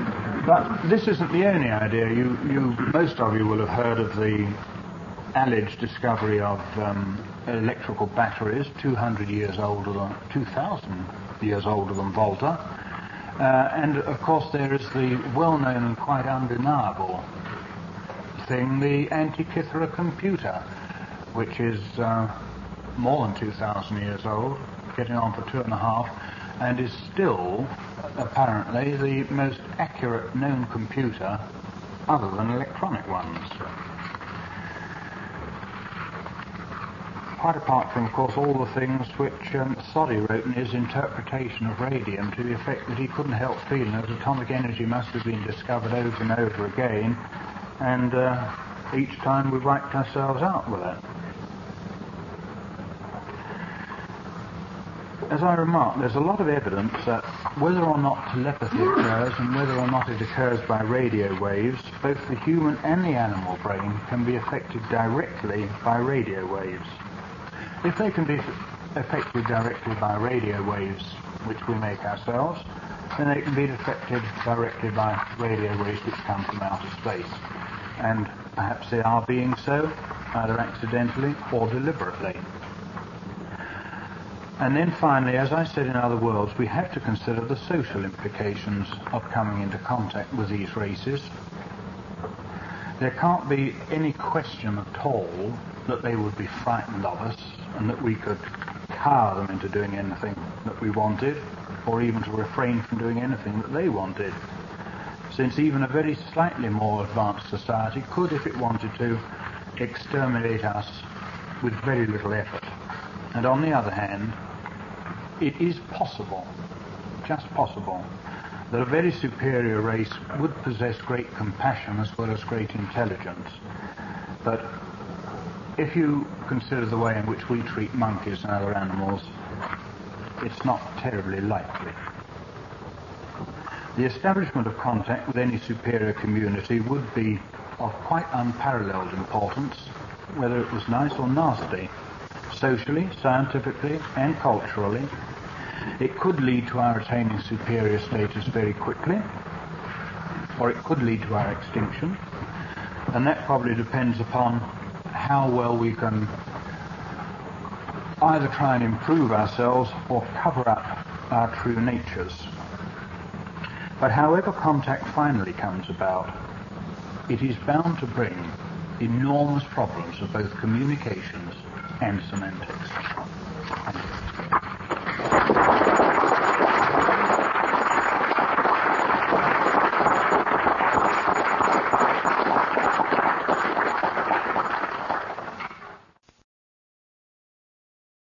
But this isn't the only idea. You, you, most of you will have heard of the alleged discovery of um, electrical batteries, two hundred years older than, two thousand years older than Volta. Uh, and of course there is the well-known and quite undeniable thing, the Antikythera computer, which is uh, more than two thousand years old, getting on for two and a half, and is still apparently the most accurate known computer other than electronic ones. Quite apart from, of course, all the things which um, Soddy wrote in his interpretation of radium, to the effect that he couldn't help feeling that atomic energy must have been discovered over and over again, and uh, each time we wiped ourselves out with it. As I remarked, there's a lot of evidence that whether or not telepathy occurs and whether or not it occurs by radio waves, both the human and the animal brain can be affected directly by radio waves. If they can be affected directly by radio waves, which we make ourselves, then they can be affected directly by radio waves which come from outer space. And perhaps they are being so, either accidentally or deliberately. And then finally, as I said in other worlds, we have to consider the social implications of coming into contact with these races. There can't be any question at all that they would be frightened of us and that we could cower them into doing anything that we wanted, or even to refrain from doing anything that they wanted, since even a very slightly more advanced society could, if it wanted to, exterminate us with very little effort. And on the other hand, it is possible, just possible, that a very superior race would possess great compassion as well as great intelligence. But if you consider the way in which we treat monkeys and other animals, it's not terribly likely. The establishment of contact with any superior community would be of quite unparalleled importance, whether it was nice or nasty, socially, scientifically, and culturally. It could lead to our attaining superior status very quickly, or it could lead to our extinction, and that probably depends upon how well we can either try and improve ourselves or cover up our true natures. But however contact finally comes about, it is bound to bring enormous problems of both communications and semantics.